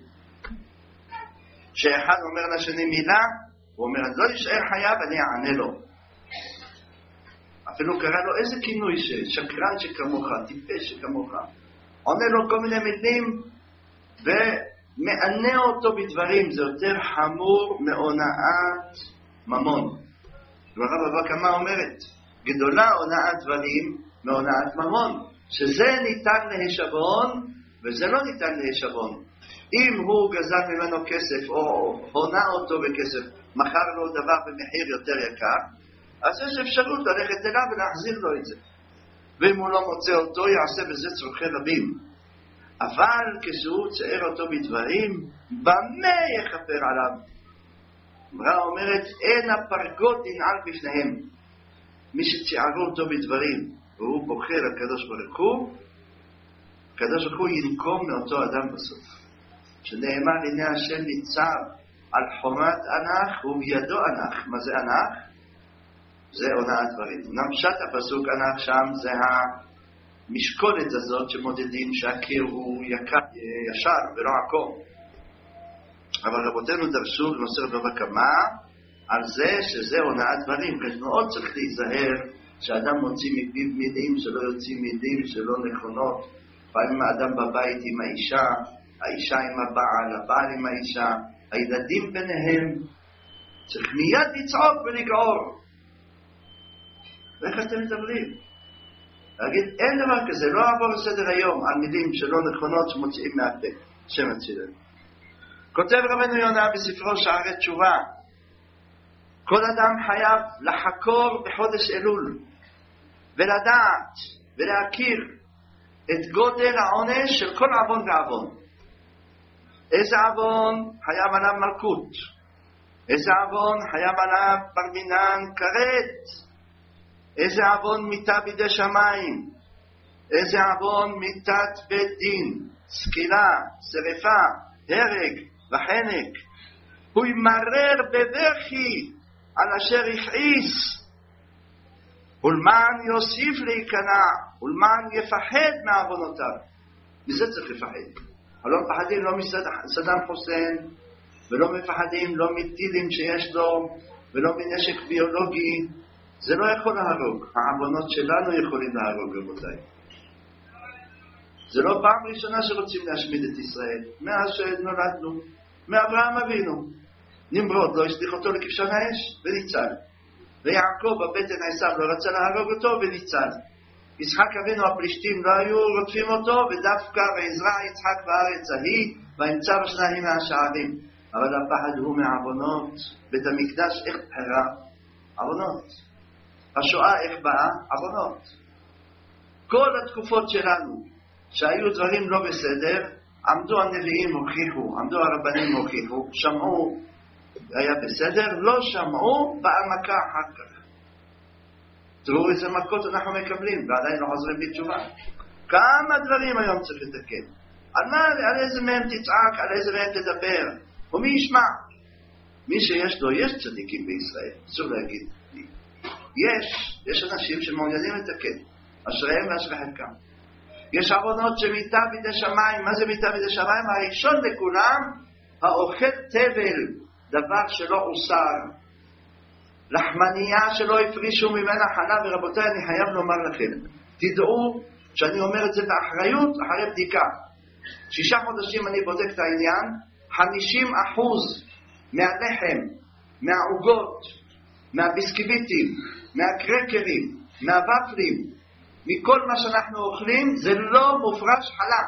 שאחד אומר לשני מילה, הוא אומר, אני לא נשאר חייב, אני אענה לו. אפילו קרא לו איזה כינוי שקרן שכמוך, טיפש שכמוך. עונה לו כל מיני מילים, ומענה אותו בדברים. זה יותר חמור מהונאת ממון. והרב אבא כמה אומרת, גדולה הונאת דברים מהונאת ממון, שזה ניתן להישבון וזה לא ניתן להישבון. אם הוא גזל ממנו כסף או הונה אותו בכסף, מכר לו דבר במחיר יותר יקר, אז יש אפשרות ללכת אליו ולהחזיר לו את זה. ואם הוא לא מוצא אותו, יעשה בזה צורכי רבים. אבל כשהוא צער אותו בדברים, במה יכפר עליו? אמרה אומרת, אין הפרגות ננעל בפניהם. מי שצערו אותו בדברים, והוא בוחר הקדוש ברוך הוא, הקדוש ברוך הוא ינקום מאותו אדם בסוף. שנאמר, הנה השם ניצב על חומת ענך ובידו ענך. מה זה ענך? זה הונאת דברים. נמשת הפסוק ענך שם זה המשקולת הזאת שמודדים שהקיר הוא ישר ולא עקום. אבל רבותינו דרשו בנושא בבא קמא על זה שזה הונאת דברים. מאוד צריך להיזהר שאדם מוציא מפיו מילים שלא יוצאים מילים שלא נכונות. לפעמים האדם בבית עם האישה, האישה עם הבעל, הבעל עם האישה, הילדים ביניהם, צריך מיד לצעוק ולגעור. ואיך אתם מדברים? להגיד, אין דבר כזה, לא עבור לסדר היום על מילים שלא נכונות שמוצאים מהפה. שם הצילם. כותב רבנו יונה בספרו שערי תשובה, כל אדם חייב לחקור בחודש אלול ולדעת ולהכיר את גודל העונש של כל עוון ועוון. איזה עוון חייב עליו מלכות, איזה עוון חייב עליו ברמינן כרת, איזה עוון מיתה בידי שמיים, איזה עוון מיתת בית דין, סקילה, שריפה, הרג וחנק. הוא ימרר בבכי על אשר הכעיס, ולמען יוסיף להיכנע, ולמען יפחד מעוונותיו. מזה צריך לפחד. לא מפחדים לא מסדאם חוסיין, ולא מפחדים לא מטילים שיש לו, ולא מנשק ביולוגי. זה לא יכול להרוג. העוונות שלנו יכולים להרוג, רבותיי. זה לא פעם ראשונה שרוצים להשמיד את ישראל. מאז שנולדנו, מאברהם אבינו. נמרוד לא השליך אותו לכבשן האש וניצל. ויעקב בבטן עשיו לא רצה להרוג אותו וניצל. יצחק אבינו הפלישתים לא היו רודפים אותו, ודווקא ויזרע יצחק בארץ ההיא וימצא בשניים מהשערים. אבל הפחד הוא מעוונות. בית המקדש איך בחירה? עוונות. השואה איך באה? עוונות. כל התקופות שלנו שהיו דברים לא בסדר, עמדו הנביאים הוכיחו, עמדו הרבנים הוכיחו, שמעו היה בסדר, לא שמעו בעמקה אחר כך. תראו איזה מכות אנחנו מקבלים ועדיין לא חוזרים בתשובה. כמה דברים היום צריך לתקן. על איזה מהם תצעק, על איזה מהם תדבר, ומי ישמע? מי שיש לו, יש צדיקים בישראל, אסור להגיד לי. יש אנשים שמעוניינים לתקן, אשריהם ואשרי חלקם. יש עוונות שמיתה בידי שמיים. מה זה מיתה בידי שמיים? הראשון לכולם, האוכל תבל, דבר שלא אוסר, לחמניה שלא הפרישו ממנה חלב. ורבותיי, אני חייב לומר לכם, תדעו שאני אומר את זה באחריות, אחרי בדיקה. 6 חודשים אני בודק את העניין, 50% מהלחם, מהעוגות, מהביסקוויטים, מהקרקרים, מהוופלים, מכל מה שאנחנו אוכלים, זה לא מופרש חלב.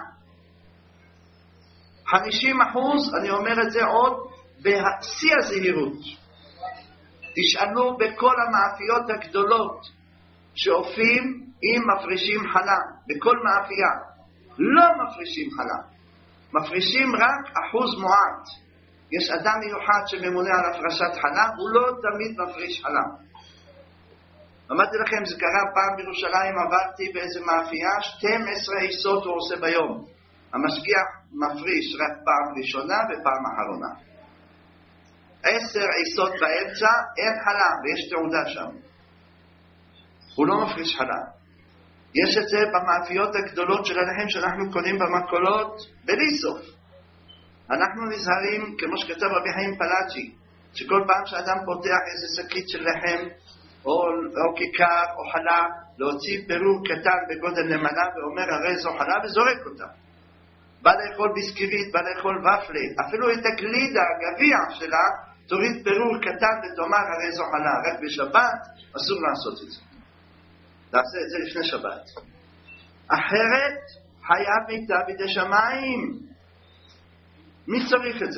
50%, אני אומר את זה עוד בשיא הזהירות. תשאלו בכל המאפיות הגדולות שאופים אם מפרישים חלב. בכל מאפייה לא מפרישים חלב, מפרישים רק אחוז מועט. יש אדם מיוחד שממונה על הפרשת חלב, הוא לא תמיד מפריש חלב. אמרתי לכם, זה קרה פעם בירושלים, עברתי באיזה מאפייה, 12 עיסות הוא עושה ביום. המשגיח מפריש רק פעם ראשונה ופעם אחרונה. 10 עיסות באמצע, אין חלב, ויש תעודה שם. הוא לא מפריש חלב. יש את זה במאפיות הגדולות של הלחם שאנחנו קונים במכולות, בלי סוף. אנחנו נזהרים, כמו שכתב רבי חיים פלאג'י, שכל פעם שאדם פותח איזה שקית של לחם, או כיכר או חלב, להוציא פירור קטן בגודל נמלה ואומר הרי זו חלב וזורק אותה. בא לאכול ביסקוויט, בא לאכול ופלי, אפילו את הגלידה, הגביע שלה, תוריד פירור קטן ותאמר הרי זו חלב. רק בשבת אסור לעשות את זה. תעשה את זה לפני שבת. אחרת חייב מיתה בידי שמיים. מי צריך את זה?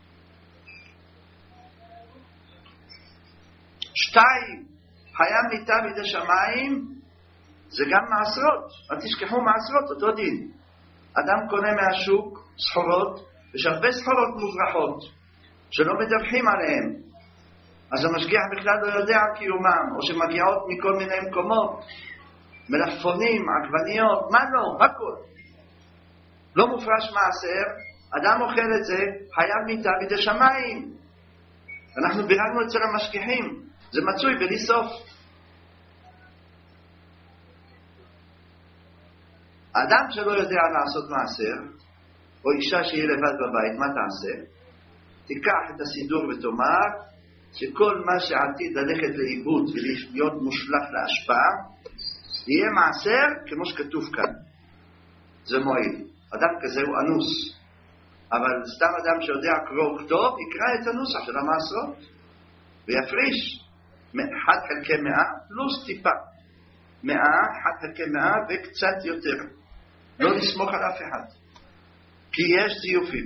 2, חייב מיתה בידי שמיים, זה גם מעשרות. אל תשכחו מעשרות, אותו דין. אדם קונה מהשוק סחורות, יש הרבה סחורות מוברחות, שלא מדווחים עליהן. אז המשגיח בכלל לא יודע על קיומם, או שמגיעות מכל מיני מקומות, מלפפונים, עגבניות, מה לא, הכל. לא מופרש מעשר, אדם אוכל את זה, חייב מיתה בידי שמיים. אנחנו ביררנו אצל המשגיחים, זה מצוי בלי סוף. אדם שלא יודע לעשות מעשר, או אישה שהיא לבד בבית, מה תעשה? תיקח את הסידור ותאמר, שכל מה שעתיד ללכת לאיבוד ולהיות מושלך להשפעה, יהיה מעשר כמו שכתוב כאן. זה מועיל. אדם כזה הוא אנוס. אבל סתם אדם שיודע קרוא וכתוב, יקרא את הנוסח של המעשרות, ויפריש 1/100 פלוס טיפה. 100, 1/100 וקצת יותר. לא לסמוך על אף אחד. כי יש זיופים.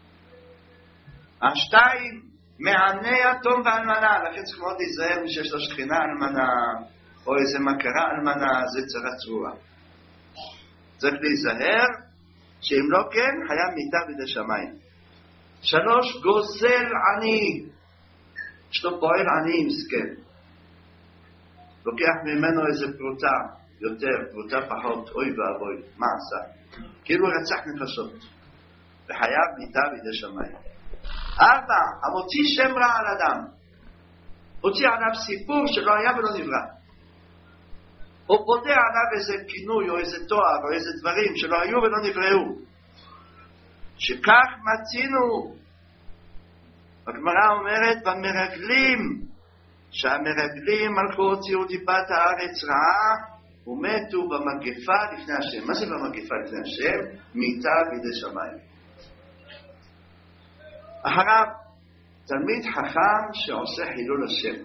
השתיים, מענה יתום ואלמנה. לכן צריך מאוד להיזהר מי שיש לו שכינה אלמנה, או איזה מכרה אלמנה, זה צרה צרורה. צריך להיזהר, שאם לא כן, היה מיתה בידי שמיים. 3, גוזל עני. יש לו פועל עני מסכן. לוקח ממנו איזה פרוטה, יותר, פרוטה פחות, אוי ואבוי, מה עשה? כאילו רצח נפשות. וחייב מיתה בידי שמיים. 4, המוציא שם רע על אדם. הוציא עליו סיפור שלא היה ולא נברא. או פודה עליו איזה כינוי או איזה תואר או איזה דברים שלא היו ולא נבראו. שכך מצינו. הגמרא אומרת במרגלים, שהמרגלים הלכו הוציאו דיבת הארץ רעה ומתו במגפה לפני השם. מה זה במגפה לפני השם? מיתה בידי שמיים. אחריו, תלמיד חכם שעושה חילול השם,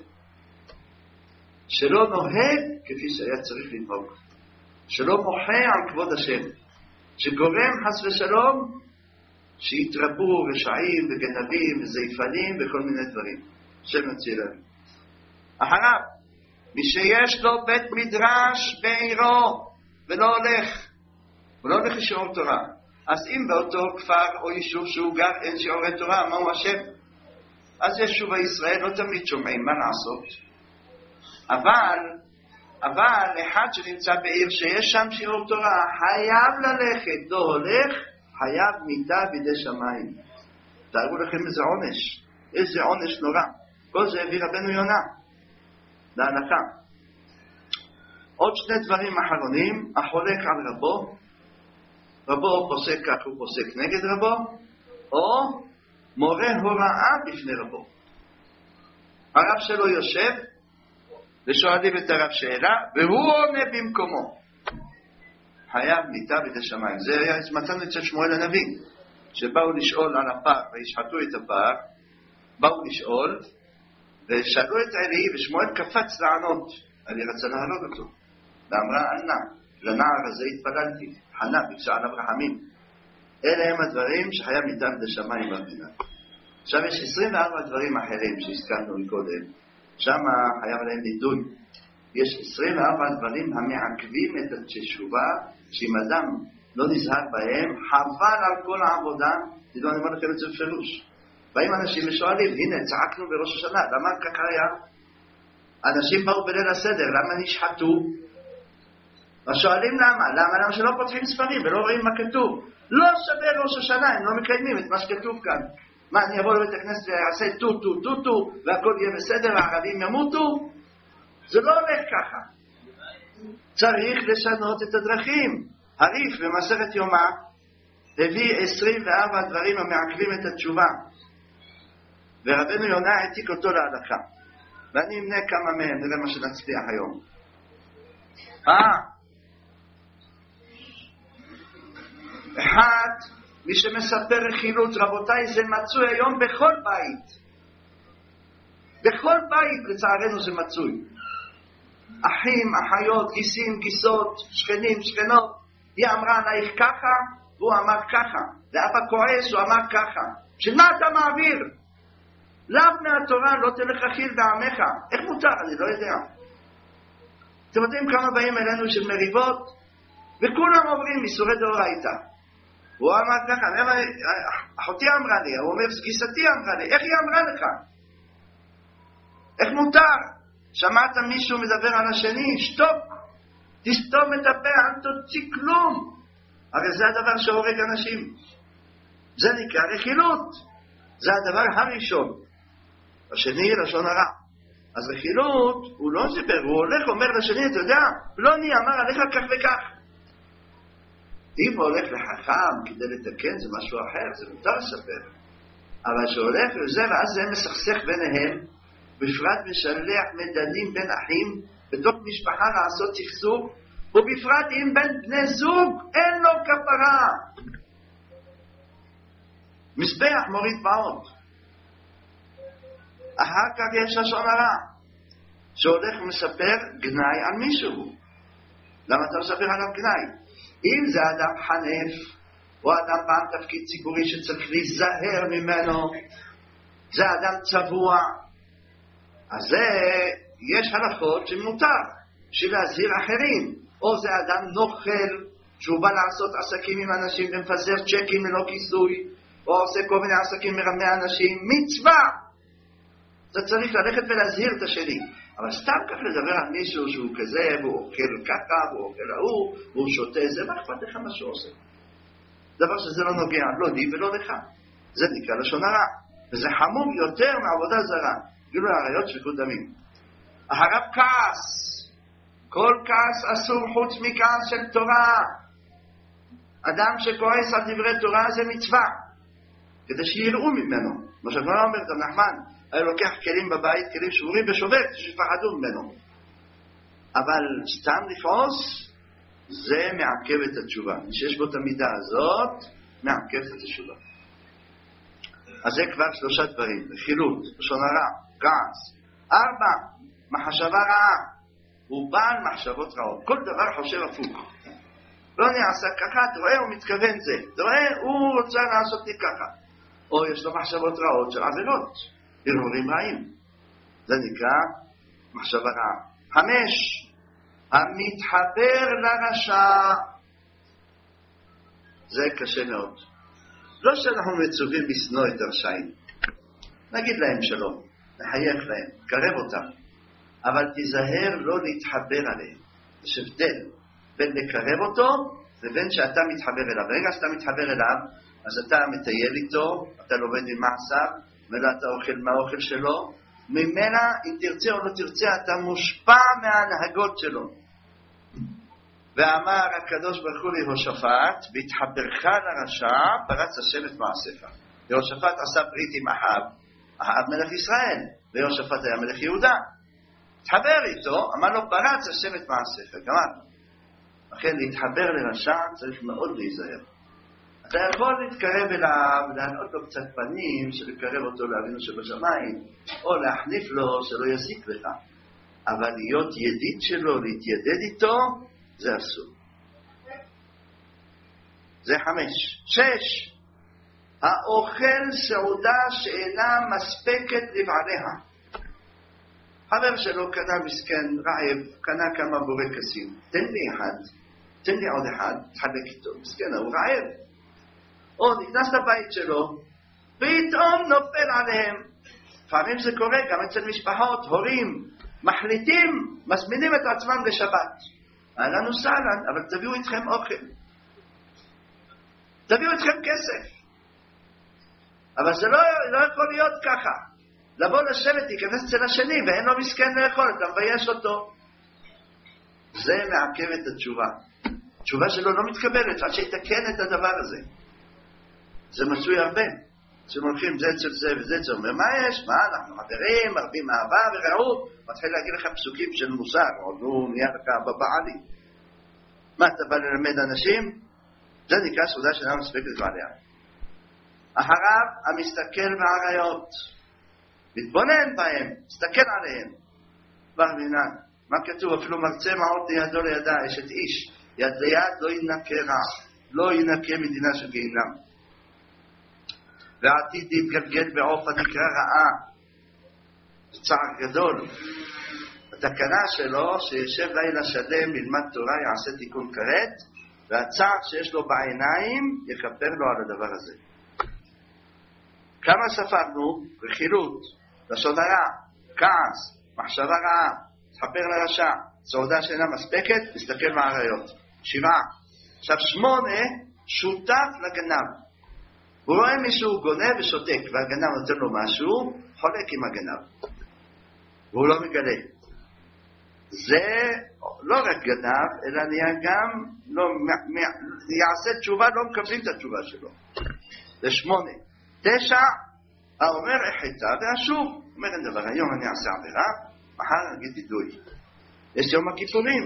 שלא נוהג כפי שהיה צריך לנהוג, שלא מוחה על כבוד השם, שגורם חס ושלום שיתרבו רשעים וגנבים וזייפנים וכל מיני דברים. השם יוציא לנו. אחריו, מי שיש לו בית מדרש בעירו ולא הולך, הוא לא הולך לשיעור תורה, אז אם באותו כפר או יישוב שהוא גר אין שיעורי תורה, מהו השם? אז יישוב הישראל לא תמיד שומעים, מה לעשות? אבל אחד שנמצא בעיר שיש שם שיעור תורה, חייב ללכת, לא הולך, חייב מיתה בידי שמיים. תארו לכם איזה עונש, איזה עונש נורא. כל זה הביא רבנו יונה להלכה. עוד 2 דברים אחרונים. החולק על רבו, רבו פוסק כך, הוא פוסק נגד רבו, או מורה הוראה בפני רבו. הרב שלו יושב ושואלים את הרב שאלה והוא עונה במקומו, חייב מיתה בידי שמיים. זה היה מצאנו אצל שמואל הנביא, שבאו לשאול על הפר וישחטו את הפר, באו לשאול ושאלו את עלי, ושמואל קפץ לענות. עלי רצה להרוג אותו, ואמרה ענה, לנער הזה התפללתי, חנה, ביקשה עליו רחמים. אלה הם הדברים שחייב מיתה בידי שמיים במדינה. עכשיו יש 24 דברים אחרים שהזכרנו מקודם, שם חייב להם נידוי. יש 24 דברים המעכבים את התשובה, שאם אדם לא נזהר בהם, חבל על כל העבודה. תדעו, אני אומר לכם את זה בפירוש. באים אנשים ושואלים, הנה צעקנו בראש השנה, למה ככה היה? אנשים באו בליל הסדר, למה נשחטו? ושואלים למה שלא פותחים ספרים ולא רואים מה כתוב? לא שווה ראש השנה, הם לא מקיימים את מה שכתוב כאן. מה, אני אבוא לבית הכנסת ויעשה טו טו טו טו והכל יהיה בסדר, הערבים ימותו? זה לא הולך ככה. צריך לשנות את הדרכים. הריף במסכת יומא הביא 24 דברים המעכבים את התשובה, ורבנו יונה העתיק אותו להלכה, ואני אמנה כמה מהם, נראה מה שנצליח היום. אחד, מי שמספר רכילות, רבותיי, זה מצוי היום בכל בית. בכל בית לצערנו זה מצוי. אחים, אחיות, גיסים, גיסות, שכנים, שכנות. היא אמרה עלייך ככה, והוא אמר ככה. ואבא כועס, הוא אמר ככה. שמה אתה מעביר? לאו מהתורה לא תלך רכיל בעמך. איך מותר? אני לא יודע. אתם יודעים כמה באים אלינו של מריבות? וכולם עוברים מסורי דאורייתא. הוא אמר ככה, אחותי אמרה לי, הוא אומר, גיסתי אמרה לי, איך היא אמרה לך? איך מותר? שמעת מישהו מדבר על השני? שתוק, תסתום את הפה, אל תוציא כלום. הרי זה הדבר שהורג אנשים. זה נקרא רכילות. זה הדבר הראשון. השני, לשון הרע. אז רכילות הוא לא סיפר, הוא הולך אומר לשני, אתה יודע, פלוני אמר עליך כך וכך. אם הוא הולך לחכם כדי לתקן זה משהו אחר, זה מותר לספר. אבל שהולך וזה, ואז זה מסכסך ביניהם, בפרט משלח מדנים בין אחים בתוך משפחה לעשות סכסוך, ובפרט אם בין בני זוג אין לו כפרה. מזבח מוריד באות. אחר כך יש לשון הרע, שהולך ומספר גנאי על מישהו. למה אתה מספר עליו גנאי? אם זה אדם חנף, או אדם בעל תפקיד ציבורי שצריך להיזהר ממנו, זה אדם צבוע, אז זה יש הלכות שמותר בשביל להזהיר אחרים. או זה אדם נוכל שהוא בא לעשות עסקים עם אנשים ומפזר צ'קים ללא כיסוי, או עושה כל מיני עסקים מרמה אנשים, מצווה. אתה צריך ללכת ולהזהיר את השני. אבל סתם כך לדבר על מישהו שהוא כזה, והוא אוכל ככה, והוא אוכל ההוא, והוא שותה, זה מה אכפת לך מה שהוא עושה? דבר שזה לא נוגע, לא לי ולא לך. זה נקרא לשון הרע. וזה חמור יותר מעבודה זרה. גילוי עריות, שפיכות דמים. אחריו כעס. כל כעס אסור חוץ מכעס של תורה. אדם שכועס על דברי תורה זה מצווה. כדי שיראו ממנו. מה שהגמרא אומר, גם נחמן, היה לוקח כלים בבית, כלים שבורים ושובר, שפחדו ממנו. אבל סתם לכעוס, זה מעכב את התשובה. מי שיש בו את המידה הזאת, מעכב את התשובה. אז זה כבר 3 דברים. רכילות, לשון הרע, כעס. 4, מחשבה רעה. הוא בעל מחשבות רעות. כל דבר חושב הפוך. לא נעשה ככה, אתה רואה, הוא מתכוון זה. אתה רואה, הוא רוצה לעשות לי ככה. או יש לו מחשבות רעות של עבירות. הרהורים רעים. זה נקרא מחשבה רעה. 5, המתחבר לרשע. זה קשה מאוד. לא שאנחנו מצווים לשנוא את הרשעים. נגיד להם שלום, נחייך להם, קרב אותם. אבל תיזהר לא להתחבר עליהם. יש הבדל בין לקרב אותו לבין שאתה מתחבר אליו. ברגע שאתה מתחבר אליו, אז אתה מטייל איתו, אתה לומד עם מעשיו, ומילא אתה אוכל מהאוכל שלו, ממנה, אם תרצה או לא תרצה, אתה מושפע מהנהגות שלו. ואמר הקדוש ברוך הוא ליהושפט, בהתחברך לרשע, פרץ השם את מעשיך. יהושפט עשה ברית עם אחאב מלך ישראל, ויהושפט היה מלך יהודה. התחבר איתו, אמר לו, פרץ השם את מעשיך. גמר. לכן להתחבר לרשע צריך מאוד להיזהר. אתה יכול להתקרב אליו, להנאות לו קצת פנים, שלקרב אותו לאבינו שבשמיים, או להחניף לו שלא יזיק לך. אבל להיות ידיד שלו, להתיידד איתו, זה אסור. זה 5. 6. האוכל סעודה שאינה מספקת לבעליה. חבר שלו קנה מסכן, רעב, קנה כמה בורקסים. תן לי אחד, תן לי עוד אחד, תחלק איתו. מסכן, הוא רעב. או נכנס לבית שלו, פתאום נופל עליהם. לפעמים זה קורה גם אצל משפחות, הורים, מחליטים, מזמינים את עצמם לשבת. אהלן וסהלן, אבל תביאו איתכם אוכל. תביאו איתכם כסף. אבל זה לא יכול להיות ככה. לבוא לשבת, להיכנס אצל השני, ואין לו מסכן לאכול, אתה מבייש אותו. זה מעכב את התשובה. התשובה שלו לא מתקבלת, עד שיתקן את הדבר הזה. זה מצוי הרבה. שהם הולכים זה אצל זה וזה אצל, אומר, מה יש? מה, אנחנו חברים, מרבים אהבה ורעות, מתחיל להגיד לך פסוקים של מוסר, עוד הוא נהיה לך בבעלי. מה, אתה בא ללמד אנשים? זה נקרא סעודה שאינה מספקת לבעליה. אחריו, המסתכל בעריות. מתבונן בהם, מסתכל עליהם. ברמינן, מה כתוב? אפילו מרצה מעוד לידו לידה, אשת איש, יד ליד לא ינקה רע, לא ינקה מדינה של גיהינם. ועתיד להתגלגל בעוף הנקרא רעה. צער גדול. התקנה שלו שישב לילה שלם ללמד תורה יעשה תיקון כרת, והצער שיש לו בעיניים יכפר לו על הדבר הזה. כמה ספרנו? רכילות, לשון הרע, כעס, מחשבה רעה, תחבר לרשע, סעודה שאינה מספקת, מסתכל מהעריות. 7. עכשיו 8, שותף לגנב. הוא רואה מישהו גונב ושותק, והגנב נותן לו משהו, חולק עם הגנב. והוא לא מגלה. זה לא רק גנב, אלא נהיה גם, יעשה תשובה, לא מקבלים את התשובה שלו. זה 8. 9, האומר החטא והשוב. אומר אין דבר, היום אני אעשה עבירה, מחר אגיד ידוי. יש יום הכיפורים.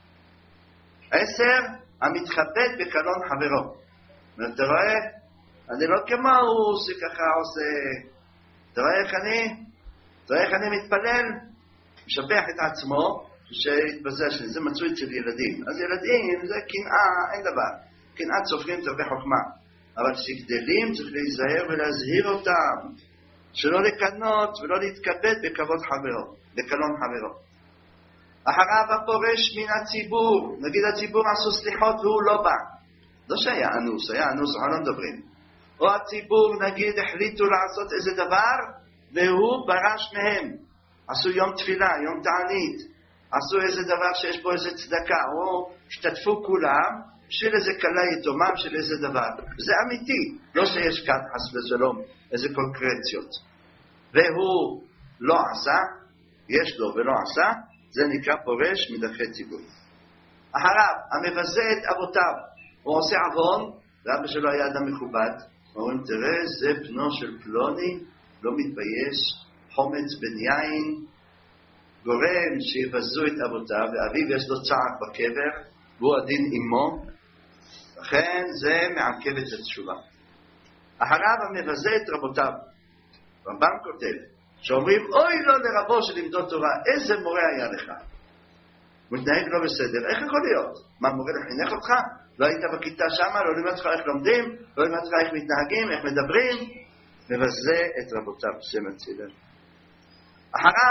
10, המתכבד בקלון חברו. אתה רואה? אני לא כמו הוא שככה עושה. אתה רואה איך אני מתפלל? משבח את עצמו, שהתבזר שלי, זה מצוי אצל ילדים. אז ילדים זה קנאה, אין דבר. קנאה צופרים תרבה חוכמה. אבל כשגדלים צריך להיזהר ולהזהיר אותם, שלא לקנות ולא להתכבד בכבוד חברו, בקלון חברו. אחריו הפורש מן הציבור, נגיד הציבור עשו סליחות והוא לא בא. לא שהיה אנוס, היה אנוס, אנחנו לא מדברים. או הציבור נגיד החליטו לעשות איזה דבר, והוא ברש מהם. עשו יום תפילה, יום תענית, עשו איזה דבר שיש בו איזה צדקה, או השתתפו כולם, בשביל איזה קלה יתומה, בשביל איזה דבר. זה אמיתי, לא שיש כאן חס ושלום איזה קונקרציות. והוא לא עשה, יש לו ולא עשה, זה נקרא פורש מדרכי ציבור. אחריו, המבזה את אבותיו, הוא עושה עוון, ואבא שלו היה אדם מכובד, אומרים, תראה, זה בנו של פלוני, לא מתבייש, חומץ בן יין, גורם שיבזו את אבותיו, ואביו יש לו צער בקבר, והוא הדין אמו, לכן זה מעכב את התשובה. אחריו המבזה את רבותיו, רמב"ם כותב, שאומרים, אוי לו לרבו שלימדו תורה, איזה מורה היה לך? הוא מתנהג לא בסדר, איך יכול להיות? מה, מורה לחינך אותך? לא היית בכיתה שמה, לא לימד אותך איך לומדים, לא לימד אותך איך מתנהגים, איך מדברים, מבזה את רבותיו, שם הצילה. אחריו,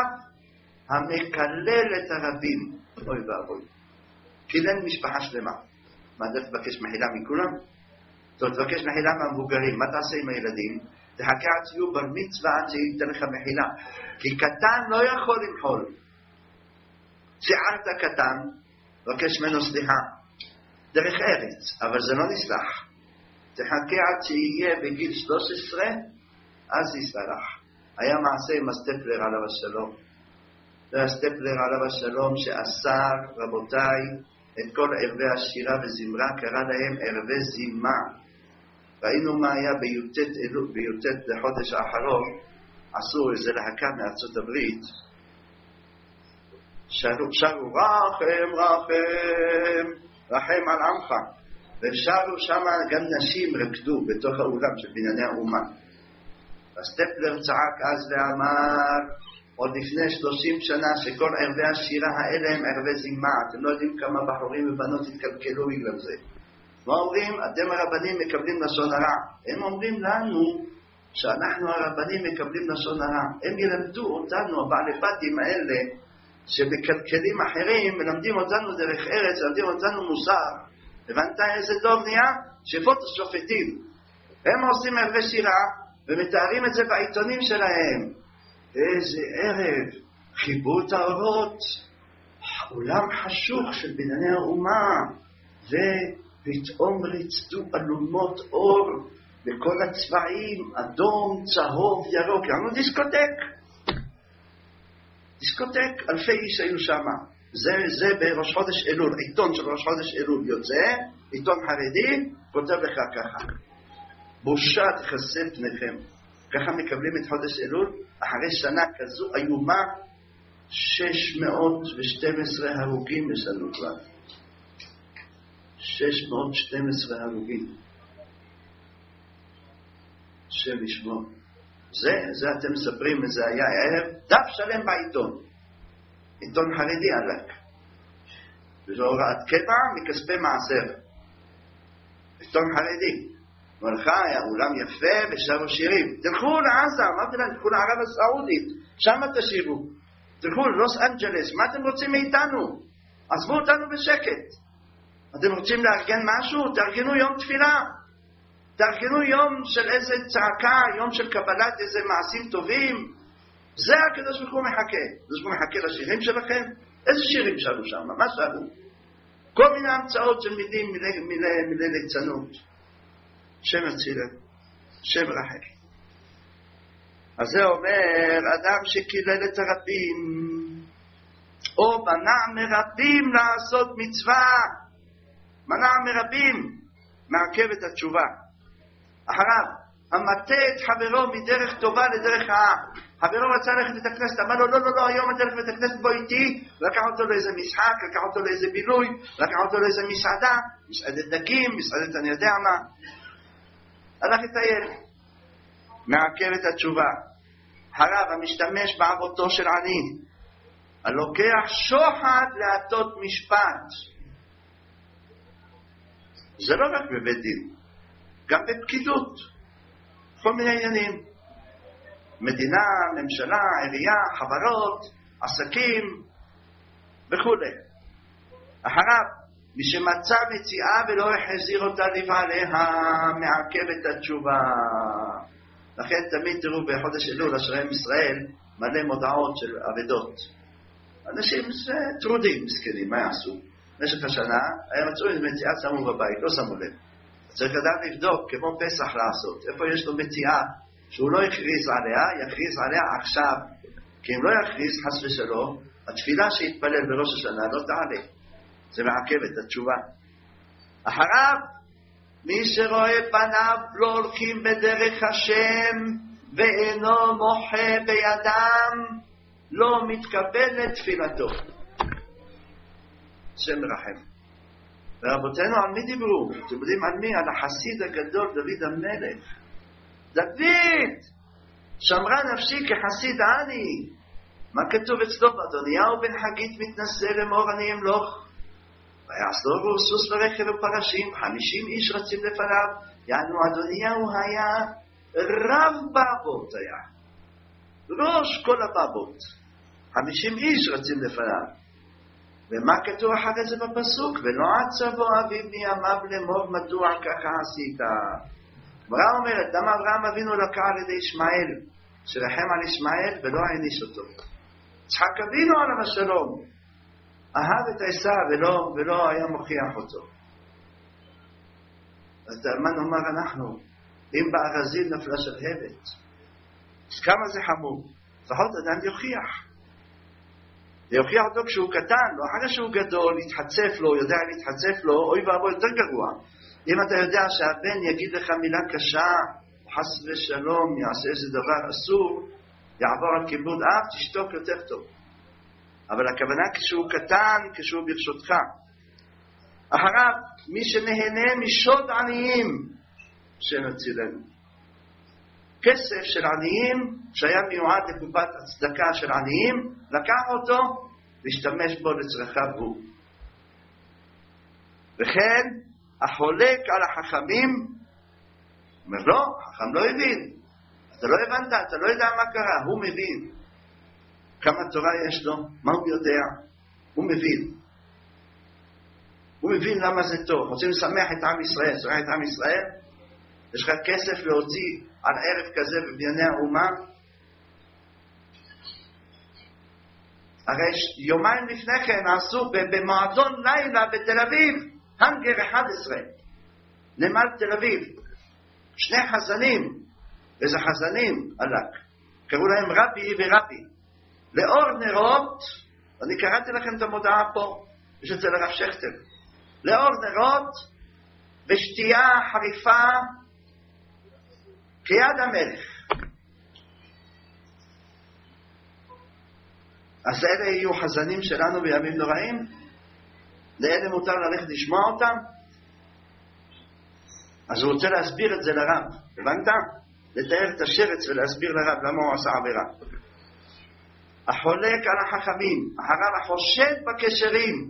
המקלל את הרבים, אוי ואבוי, קילל משפחה שלמה. מה, אתה תבקש מחילה מכולם? אתה תבקש מחילה מהמבוגרים, מה תעשה עם הילדים? תחכה עד שיהיו בר מצווה עד שייתן לך מחילה. כי קטן לא יכול למחול. צערת קטן, בקש ממנו סליחה. דרך ארץ, אבל זה לא נסלח. תחכה עד שיהיה בגיל 13, אז יסלח. היה מעשה עם הסטפלר עליו השלום. זה הסטפלר עליו השלום שאסר, רבותיי, את כל ערבי השירה וזמרה, קרא להם ערבי זימה. ראינו מה היה בי"ט לחודש האחרון, עשו איזה להקה מארצות הברית, שרו רחם רחם רחם על עמך, ושרו שם גם נשים רקדו בתוך האולם של בנייני האומה. הסטפלר צעק אז ואמר, עוד לפני 30 שנה שכל ערבי השירה האלה הם ערבי זימה, אתם לא יודעים כמה בחורים ובנות התקלקלו בגלל זה. מה אומרים? אתם הרבנים מקבלים לשון הרע. הם אומרים לנו שאנחנו הרבנים מקבלים לשון הרע. הם ילמדו אותנו, הבעלי בתים האלה, שבקלקלים אחרים מלמדים אותנו דרך ארץ, מלמדים אותנו מוסר. הבנת איזה טוב נהיה? שפות השופטים. הם עושים ערבי שירה ומתארים את זה בעיתונים שלהם. איזה ערב, חיבו את האורות, עולם חשוך של בנייני האומה, ופתאום ריצדו אלומות אור בכל הצבעים, אדום, צהוב, ירוק, יענו דיסקוטק, אלפי איש היו שם. זה בראש חודש אלול, עיתון של ראש חודש אלול יוצא, עיתון חרדי, כותב לך ככה, בושה תכסה פניכם. ככה מקבלים את חודש אלול, אחרי שנה כזו איומה, 612 הרוגים יש לנו כבר. 612 הרוגים. השם ישמור. זה אתם מספרים, זה היה ערב, דף שלם בעיתון. עיתון חרדי עלק. וזו הוראת קבע מכספי מעשר. עיתון חרדי. מלכה, היה אולם יפה ושרו שירים. תלכו לעזה, אמרתי להם, תלכו לערב הסעודית, שם תשירו. תלכו ללוס אנג'לס, מה אתם רוצים מאיתנו? עזבו אותנו בשקט. אתם רוצים לארגן משהו? תארגנו יום תפילה. תארגנו יום של איזה צעקה, יום של קבלת איזה מעשים טובים. זה הקדוש ברוך הוא מחכה. הקדוש ברוך הוא מחכה לשירים שלכם? איזה שירים שרו שם? מה שרו? כל מיני המצאות של מילים, מילי ליצנות. שם הצילה, שם רחל. אז זה אומר, אדם שקילל את הרבים, או מנע מרבים לעשות מצווה, מנע מרבים, מעכב את התשובה. אחריו, המטה את חברו מדרך טובה לדרך רעה. חברו רצה ללכת לבית הכנסת, אמר לו, לא, היום אתה הולך לבית הכנסת, בוא איתי, לקח אותו לאיזה משחק, לקח אותו לאיזה בילוי, לקח אותו לאיזה מסעדה, מסעדת דגים, מסעדת אני יודע מה. הלך לטייל, מעכב את התשובה. הרב המשתמש בעבודתו של עני, הלוקח שוחד להטות משפט. זה לא רק בבית דין, גם בפקידות, כל מיני עניינים. מדינה, ממשלה, עירייה, חברות, עסקים וכו'. אחריו, מי שמצא מציאה ולא החזיר אותה לבעליה, מעכב את התשובה. לכן תמיד תראו בחודש אלול אשרי עם ישראל מלא מודעות של אבדות. אנשים טרודים, מסכנים, מה יעשו? במשך השנה, היה מצאו את מציאה, שמו בבית, לא שמו לב. צריך לדעת לבדוק, כמו פסח לעשות, איפה יש לו מציאה שהוא לא יכריז עליה, יכריז עליה עכשיו. כי אם לא יכריז, חס ושלום, התפילה שהתפלל בראש השנה לא תעלה. זה מעכב את התשובה. אחריו, מי שרואה פניו לא הולכים בדרך השם ואינו מוחה בידם, לא מתקבל לתפילתו. השם מרחם. ורבותינו על מי דיברו? אתם יודעים על מי? על החסיד הגדול דוד המלך. דוד! שמרה נפשי כחסיד עני. מה כתוב אצלו? אדוניהו בן חגית מתנשא לאמור אני אמלוך. ויעשו סוס ורכב ופרשים, 50 איש רצים לפניו. יענו אדוניהו היה רב באבות היה. ראש כל הבבות. 50 איש רצים לפניו. ומה כתוב אחרי זה בפסוק? ולא עצבו אביו מימיו לאמור מדוע ככה עשית. גמרא אומרת, למה אברהם אבינו לקח על ידי ישמעאל, שרחם על ישמעאל ולא העניש אותו. יצחק אבינו עליו השלום אהב את עשיו ולא היה מוכיח אותו. אז מה נאמר אנחנו? אם בארזים נפלה שלהבת, אז כמה זה חמור? לפחות אדם יוכיח. יוכיח אותו כשהוא קטן, לא אחרי שהוא גדול, יתחצף לו, יודע להתחצף לו, אוי ואבוי יותר גרוע. אם אתה יודע שהבן יגיד לך מילה קשה, חס ושלום, יעשה איזה דבר אסור, יעבור על כיבוד אב, תשתוק יותר טוב. אבל הכוונה כשהוא קטן, כשהוא ברשותך. אחריו, מי שנהנה משוד עניים, שנצילנו. כסף של עניים, שהיה מיועד לקופת הצדקה של עניים, לקח אותו, להשתמש בו לצרכיו הוא. וכן, החולק על החכמים, אומר לא, החכם לא הבין. אתה לא הבנת, אתה לא יודע מה קרה, הוא מבין. כמה תורה יש לו, מה הוא יודע? הוא מבין. הוא מבין למה זה טוב. רוצים לשמח את עם ישראל, לשמח את עם ישראל? יש לך כסף להוציא על ערב כזה בבנייני האומה? הרי יומיים לפני כן עשו במועדון לילה בתל אביב, הנגר 11, נמל תל אביב, 2 חזנים, איזה חזנים עלק, קראו להם רבי ורבי, לאור נרות, אני קראתי לכם את המודעה פה, יש אצל הרב שכטר, לאור נרות ושתייה חריפה כיד המלך. אז אלה יהיו חזנים שלנו בימים נוראים? לאלה מותר ללכת לשמוע אותם? אז הוא רוצה להסביר את זה לרב, הבנת? לתאר את השרץ ולהסביר לרב למה הוא עשה עבירה. החולק על החכמים, אחריו החושד בקשרים,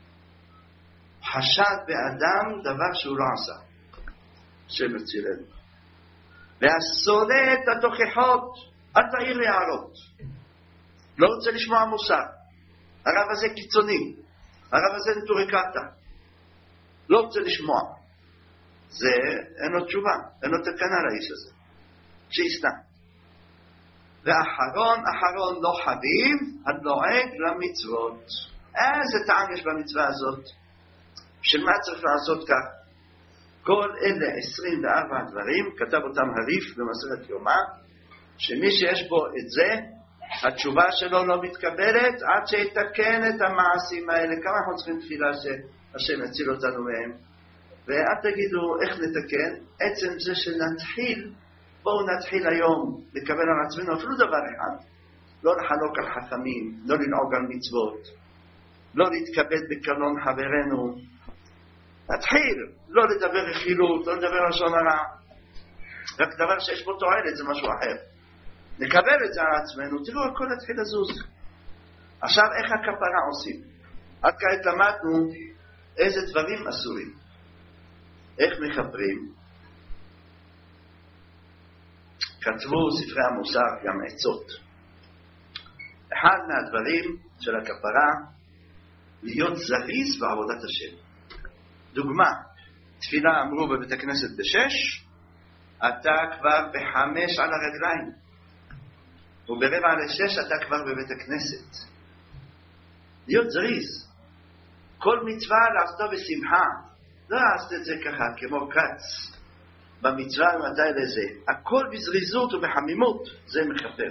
חשד באדם דבר שהוא לא עשה. השם יצילנו. והשונא את התוכחות, אל תעיר לי הערות. לא רוצה לשמוע מוסר. הרב הזה קיצוני, הרב הזה נטוריקטה. לא רוצה לשמוע. זה אין לו תשובה, אין לו תקנה לאיש הזה. שיסנה. ואחרון לא חביב, הנוהג למצוות. איזה טעם יש במצווה הזאת? בשביל מה צריך לעשות כך? כל אלה 24 דברים, כתב אותם הריף במסכת יומא, שמי שיש בו את זה, התשובה שלו לא מתקבלת עד שיתקן את המעשים האלה. כמה אנחנו צריכים תפילה שהשם יציל אותנו מהם? ואל תגידו איך נתקן, עצם זה שנתחיל בואו נתחיל היום לקבל על עצמנו אפילו דבר אחד. לא לחלוק על חכמים, לא לנהוג על מצוות, לא להתכבד בקלון חברנו. נתחיל, לא לדבר רכילות, לא לדבר לשון הרע. רק דבר שיש בו תועלת זה משהו אחר. נקבל את זה על עצמנו, תראו הכל התחיל לזוז. עכשיו איך הכפרה עושים? עד כעת למדנו איזה דברים אסורים. איך מכפרים? כתבו ספרי המוסר גם עצות. אחד מהדברים של הכפרה, להיות זריז בעבודת השם. דוגמה, תפילה אמרו בבית הכנסת ב6, אתה כבר ב5 על הרגליים. וב4:45 אתה כבר בבית הכנסת. להיות זריז. כל מצווה לעשותו בשמחה. לא לעשות את זה ככה, כמו קץ. במצווה ומתי לזה. הכל בזריזות ובחמימות, זה מכפר.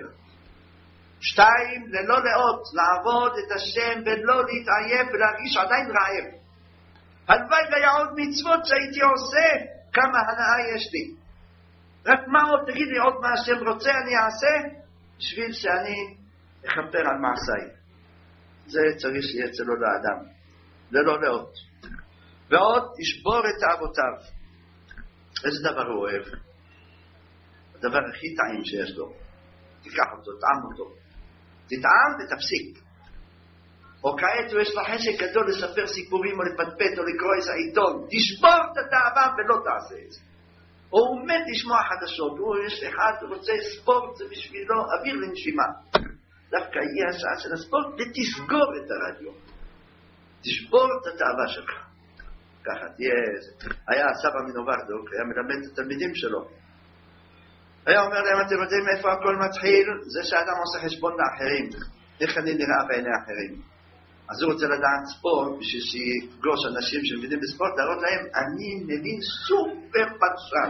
2, ללא לאות, לעבוד את השם ולא להתעייף ולהרגיש עדיין רעב. הלוואי והיה עוד מצוות שהייתי עושה, כמה הנאה יש לי. רק מה עוד, תגיד לי עוד מה השם רוצה אני אעשה, בשביל שאני אכפר על מעשיי. זה צריך שיהיה אצלו לאדם, ללא לאות. ועוד, ישבור את אבותיו. איזה דבר הוא אוהב? הדבר הכי טעים שיש לו. תיקח אותו, תטעם אותו. תטעם ותפסיק. או כעת יש לו חשק גדול לספר סיפורים או לפטפט או לקרוא איזה עיתון. תשבור את התאווה ולא תעשה את זה. או הוא מת לשמוע חדשות. יש אחד רוצה ספורט, זה בשבילו אוויר לנשימה. דווקא יהיה השעה של הספורט ותסגור את הרדיו. תשבור את התאווה שלך. ככה תהיה... היה סבא מנוברדוק, היה מלמד את התלמידים שלו. היה אומר להם, אתם יודעים איפה הכל מתחיל? זה שאדם עושה חשבון לאחרים. איך אני נראה בעיני אחרים? אז הוא רוצה לדעת ספורט, בשביל שיפגוש אנשים שמבינים בספורט, להראות להם, אני מבין סופר פרשן.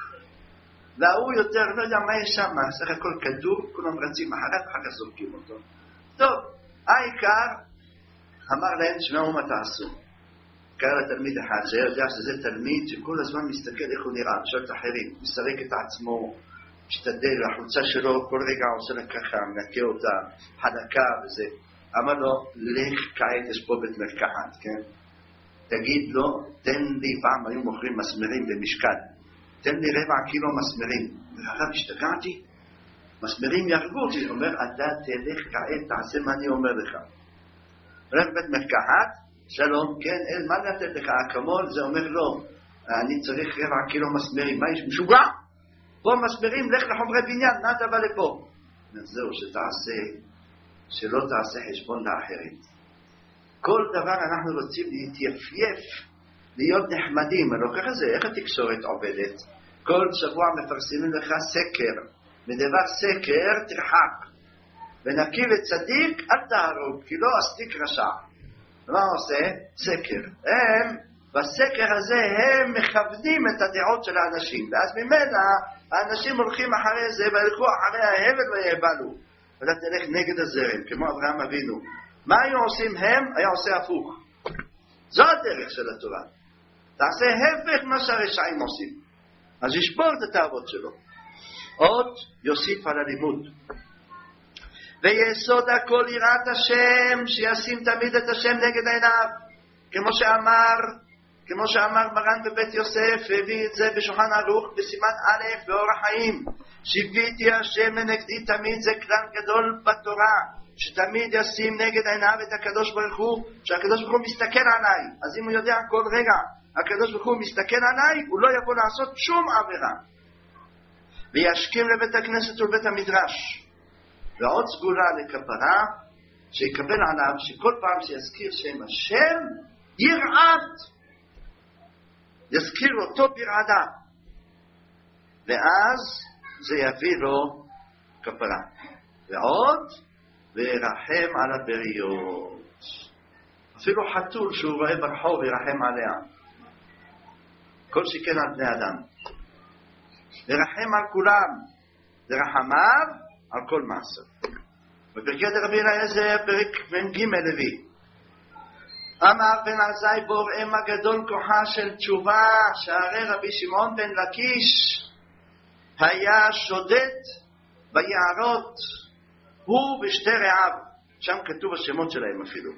והוא יותר, לא יודע מה יש שם, סך הכל כדור, כולם רצים אחריו, אחר כך זורקים אותו. טוב, העיקר, אמר להם, שמעו מה תעשו. קרא לתלמיד אחד, שיודע שזה תלמיד שכל הזמן מסתכל איך הוא נראה, שואל את אחרים, מסרק את עצמו, משתדל, החולצה שלו כל רגע עושה לה ככה, מנקה אותה, חדקה וזה. אמר לו, לך כעת, יש פה בית מרקחת, כן? תגיד לו, תן לי, פעם היו מוכרים מסמרים במשקל, תן לי 4 קילו מסמרים. והרב, השתגעתי, מסמרים ירגו אותי. הוא אומר, אתה תלך כעת, תעשה מה אני אומר לך. הולך בית מרקחת, שלום, כן, אין, מה לתת לך? אקמול, זה אומר לו, אני צריך 4 קילו מסמרים. מה יש? משוגע? פה מסמרים, לך לחומרי בניין, מה אתה בא לפה? זהו, שלא תעשה חשבון לאחרים. כל דבר אנחנו רוצים להתייפייף, להיות נחמדים. לא ככה זה, איך התקשורת עובדת? כל שבוע מפרסמים לך סקר. מדבר סקר, תרחק. ונקי וצדיק, אל תהרוג, כי לא אסתיק רשע. מה עושה? סקר. בסקר הזה הם מכבדים את הדעות של האנשים. ואז ממנה האנשים הולכים אחרי זה והלכו אחרי ההבל ויהבלו. ואתה תלך נגד הזרם, כמו אברהם אבינו. מה היו עושים הם? היה עושה הפוך. זו הדרך של התורה. תעשה הפך מה שהרשעים עושים. אז ישבור את התאוות שלו. עוד יוסיף על הלימוד. ויסוד הכל יראת השם, שישים תמיד את השם נגד עיניו. כמו שאמר מרן בבית יוסף, הביא את זה בשולחן ערוך בסימן א' באורח חיים. שיוויתי השם לנגדי תמיד, זה כלל גדול בתורה. שתמיד ישים נגד עיניו את הקדוש ברוך הוא, שהקדוש ברוך הוא מסתכל עליי. אז אם הוא יודע כל רגע, הקדוש ברוך הוא מסתכל עליי, הוא לא יבוא לעשות שום עבירה. וישכים לבית הכנסת ולבית המדרש. ועוד סגולה לכפרה, שיקבל עליו שכל פעם שיזכיר שם השם, ירעד. יזכיר אותו ברעדה. ואז זה יביא לו כפרה. ועוד, וירחם על הבריות. אפילו חתול שהוא רואה ברחוב ירחם עליה. כל שכן על בני אדם. וירחם על כולם. ורחמיו על כל מעשה. בפרקי דרבי אליעזר, פרק מ"ג לוי. אמר בן עזאי בוראם הגדול כוחה של תשובה, שהרי רבי שמעון בן לקיש היה שודד ביערות, הוא ושתי רעיו, שם כתוב השמות שלהם אפילו.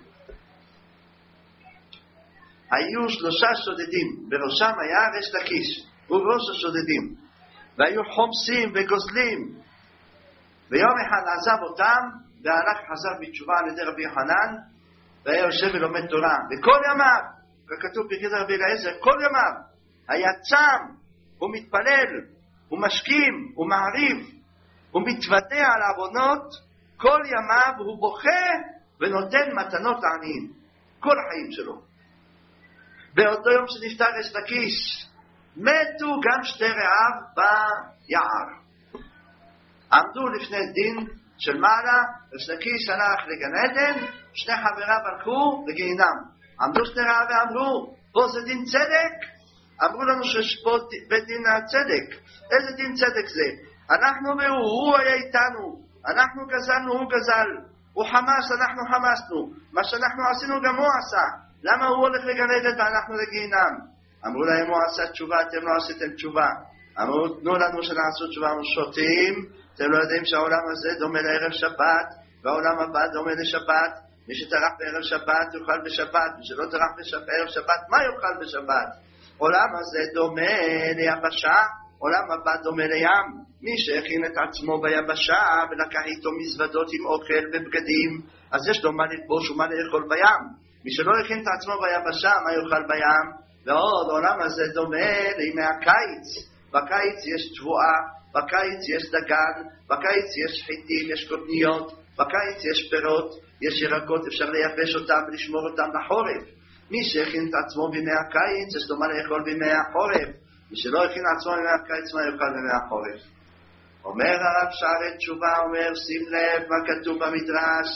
היו 3 שודדים, בראשם היה ריש לקיש, הוא בראש השודדים, והיו חומסים וגוזלים. ויום אחד עזב אותם והלך חזר בתשובה על ידי רבי יוחנן, והיה יושב ולומד תורה, וכל ימיו, כתוב בקטע רבי אליעזר, כל ימיו היה צם, הוא מתפלל, הוא משכים, הוא מעריב, הוא מתוודע על העוונות, כל ימיו הוא בוכה ונותן מתנות לעניים, כל החיים שלו. באותו יום שנפטר ריש לקיש, מתו גם 2 רעיו ביער. עמדו לפני דין של מעלה, ריש לקיש הלך לגן עדן, 2 חבריו הלכו לגיהינום. עמדו 2 רעיו ואמרו, פה זה דין צדק? אמרו לנו שיש פה בית דין הצדק. איזה דין צדק זה? אנחנו הוא היה איתנו, אנחנו גזלנו, הוא גזל, הוא חמס, אנחנו חמסנו, מה שאנחנו עשינו גם הוא עשה, למה הוא הולך לגן עדן ואנחנו לגיהינום? אמרו להם, הוא עשה תשובה, אתם לא עשיתם תשובה. אמרו, תנו לנו שנעשו תשובה, אנחנו שותים, אתם לא יודעים שהעולם הזה דומה לערב שבת, והעולם הבא דומה לשבת. מי שטרח בערב שבת יאכל בשבת, מי שלא טרח בערב שבת, מה יאכל בשבת? עולם הזה דומה ליבשה, עולם הבא דומה לים. מי שהכין את עצמו ביבשה ולקח איתו מזוודות עם אוכל ובגדים, אז יש לו מה ללבוש ומה לאכול בים. מי שלא הכין את עצמו ביבשה, מה יאכל בים? ועוד, העולם הזה דומה לימי הקיץ. בקיץ יש תבואה, בקיץ יש דגן, בקיץ יש חיטים, יש קוטניות, בקיץ יש פירות, יש ירקות, אפשר לייבש אותם ולשמור אותם לחורף. מי שהכין את עצמו בימי הקיץ, יש לו מה לאכול בימי החורף. מי שלא הכין את עצמו בימי הקיץ, מה יאכל בימי החורף? אומר הרב שערי תשובה, אומר, שים לב מה כתוב במדרש.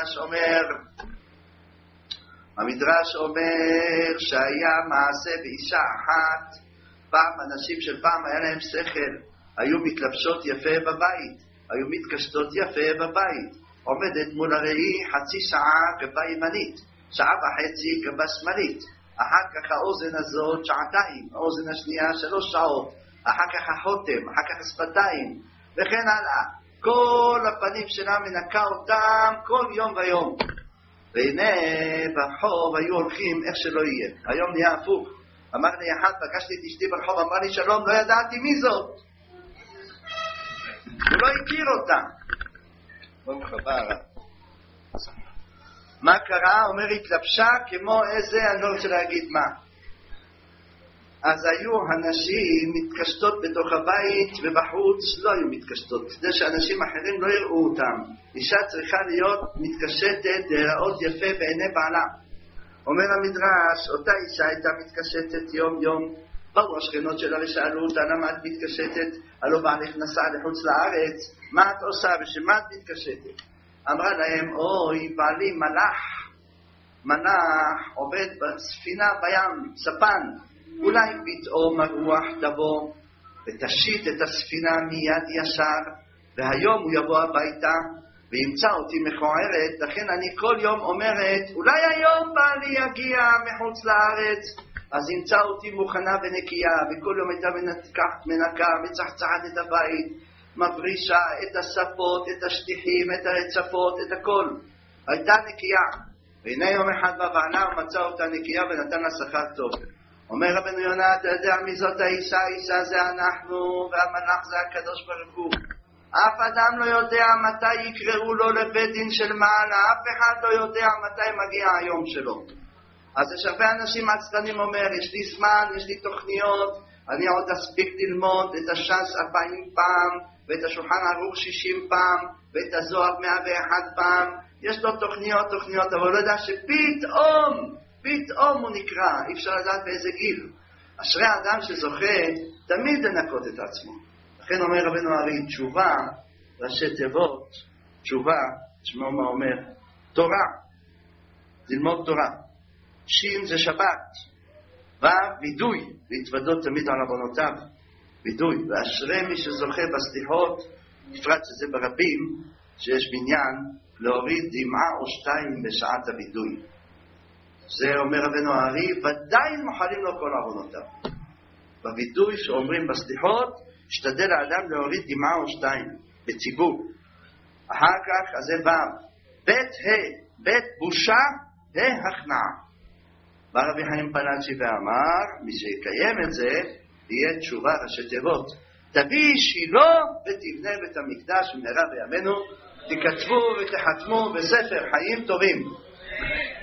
המדרש אומר שהיה מעשה באישה אחת. פעם אנשים של פעם היה להם שכל, היו מתלבשות יפה בבית, היו מתקשטות יפה בבית. עומדת מול הראי 30 שעה גבה ימנית, 1.5 שעה גבה שמאלית, אחר כך האוזן הזאת 2 שעתיים, האוזן השנייה 3 שעות, אחר כך החותם, אחר כך השפתיים וכן הלאה. כל הפנים שלה מנקה אותם כל יום ויום. והנה ברחוב היו הולכים איך שלא יהיה. היום נהיה הפוך. אמר לי אחד, פגשתי את אשתי ברחוב, אמר לי שלום, לא ידעתי מי זאת. הוא לא הכיר אותה. מה קרה? אומר, התלבשה כמו איזה, אני לא רוצה להגיד מה. אז היו הנשים מתקשטות בתוך הבית ובחוץ לא היו מתקשטות, כדי שאנשים אחרים לא יראו אותם. אישה צריכה להיות מתקשטת, להיראות יפה בעיני בעלה. אומר המדרש, אותה אישה הייתה מתקשטת יום יום. באו השכנות שלה ושאלו אותה, למה את מתקשטת? הלא בעלך נסע לחוץ לארץ, מה את עושה ושמה את מתקשטת? אמרה להם, אוי, בעלי מלאך עובד בספינה בים, ספן. אולי פתאום הרוח תבוא ותשיט את הספינה מיד ישר, והיום הוא יבוא הביתה וימצא אותי מכוערת. לכן אני כל יום אומרת, אולי היום בעלי יגיע מחוץ לארץ, אז ימצא אותי מוכנה ונקייה. וכל יום הייתה מנקה, מצחצחת את הבית, מברישה את הספות, את השטיחים, את הרצפות, את הכל. הייתה נקייה. והנה יום אחד בבעלה הוא מצא אותה נקייה ונתן לה שכר טוב. אומר רבנו יונה, אתה יודע מי זאת האישה? האישה זה אנחנו, והמלאך זה הקדוש ברוך הוא. אף אדם לא יודע מתי יקראו לו לבית דין של מעלה, אף אחד לא יודע מתי מגיע היום שלו. אז יש הרבה אנשים עצלנים, אומר, יש לי זמן, יש לי תוכניות, אני עוד אספיק ללמוד את הש"ס 40 פעם, ואת השולחן ערוך 60 פעם, ואת הזוהר 101 פעם. יש לו תוכניות, אבל לא יודע פתאום הוא נקרא, אי אפשר לדעת באיזה גיל. אשרי האדם שזוכה תמיד לנקות את עצמו. לכן אומר רבנו הרי, תשובה, ראשי תיבות, תשובה, תשמעו מה אומר, תורה, ללמוד תורה. שין זה שבת, וידוי, להתוודות תמיד על עוונותיו, וידוי. ואשרי מי שזוכה בסליחות, בפרט שזה ברבים, שיש בניין, להוריד דמעה או 2 בשעת הוידוי. זה אומר רבנו הארי, ודאי מוחלים לו כל עוונותיו. בווידוי שאומרים בסליחות, השתדל האדם להוריד דמעה או שתיים בציבור. אחר כך, אז זה בית בושה, הכנעה. בא רבי חיים פלאצ'י ואמר, מי שיקיים את זה, תהיה תשובה ראשי תיבות. תביא שילה ותבנה בית המקדש במהרה בימינו, תכתבו ותחתמו בספר חיים טובים.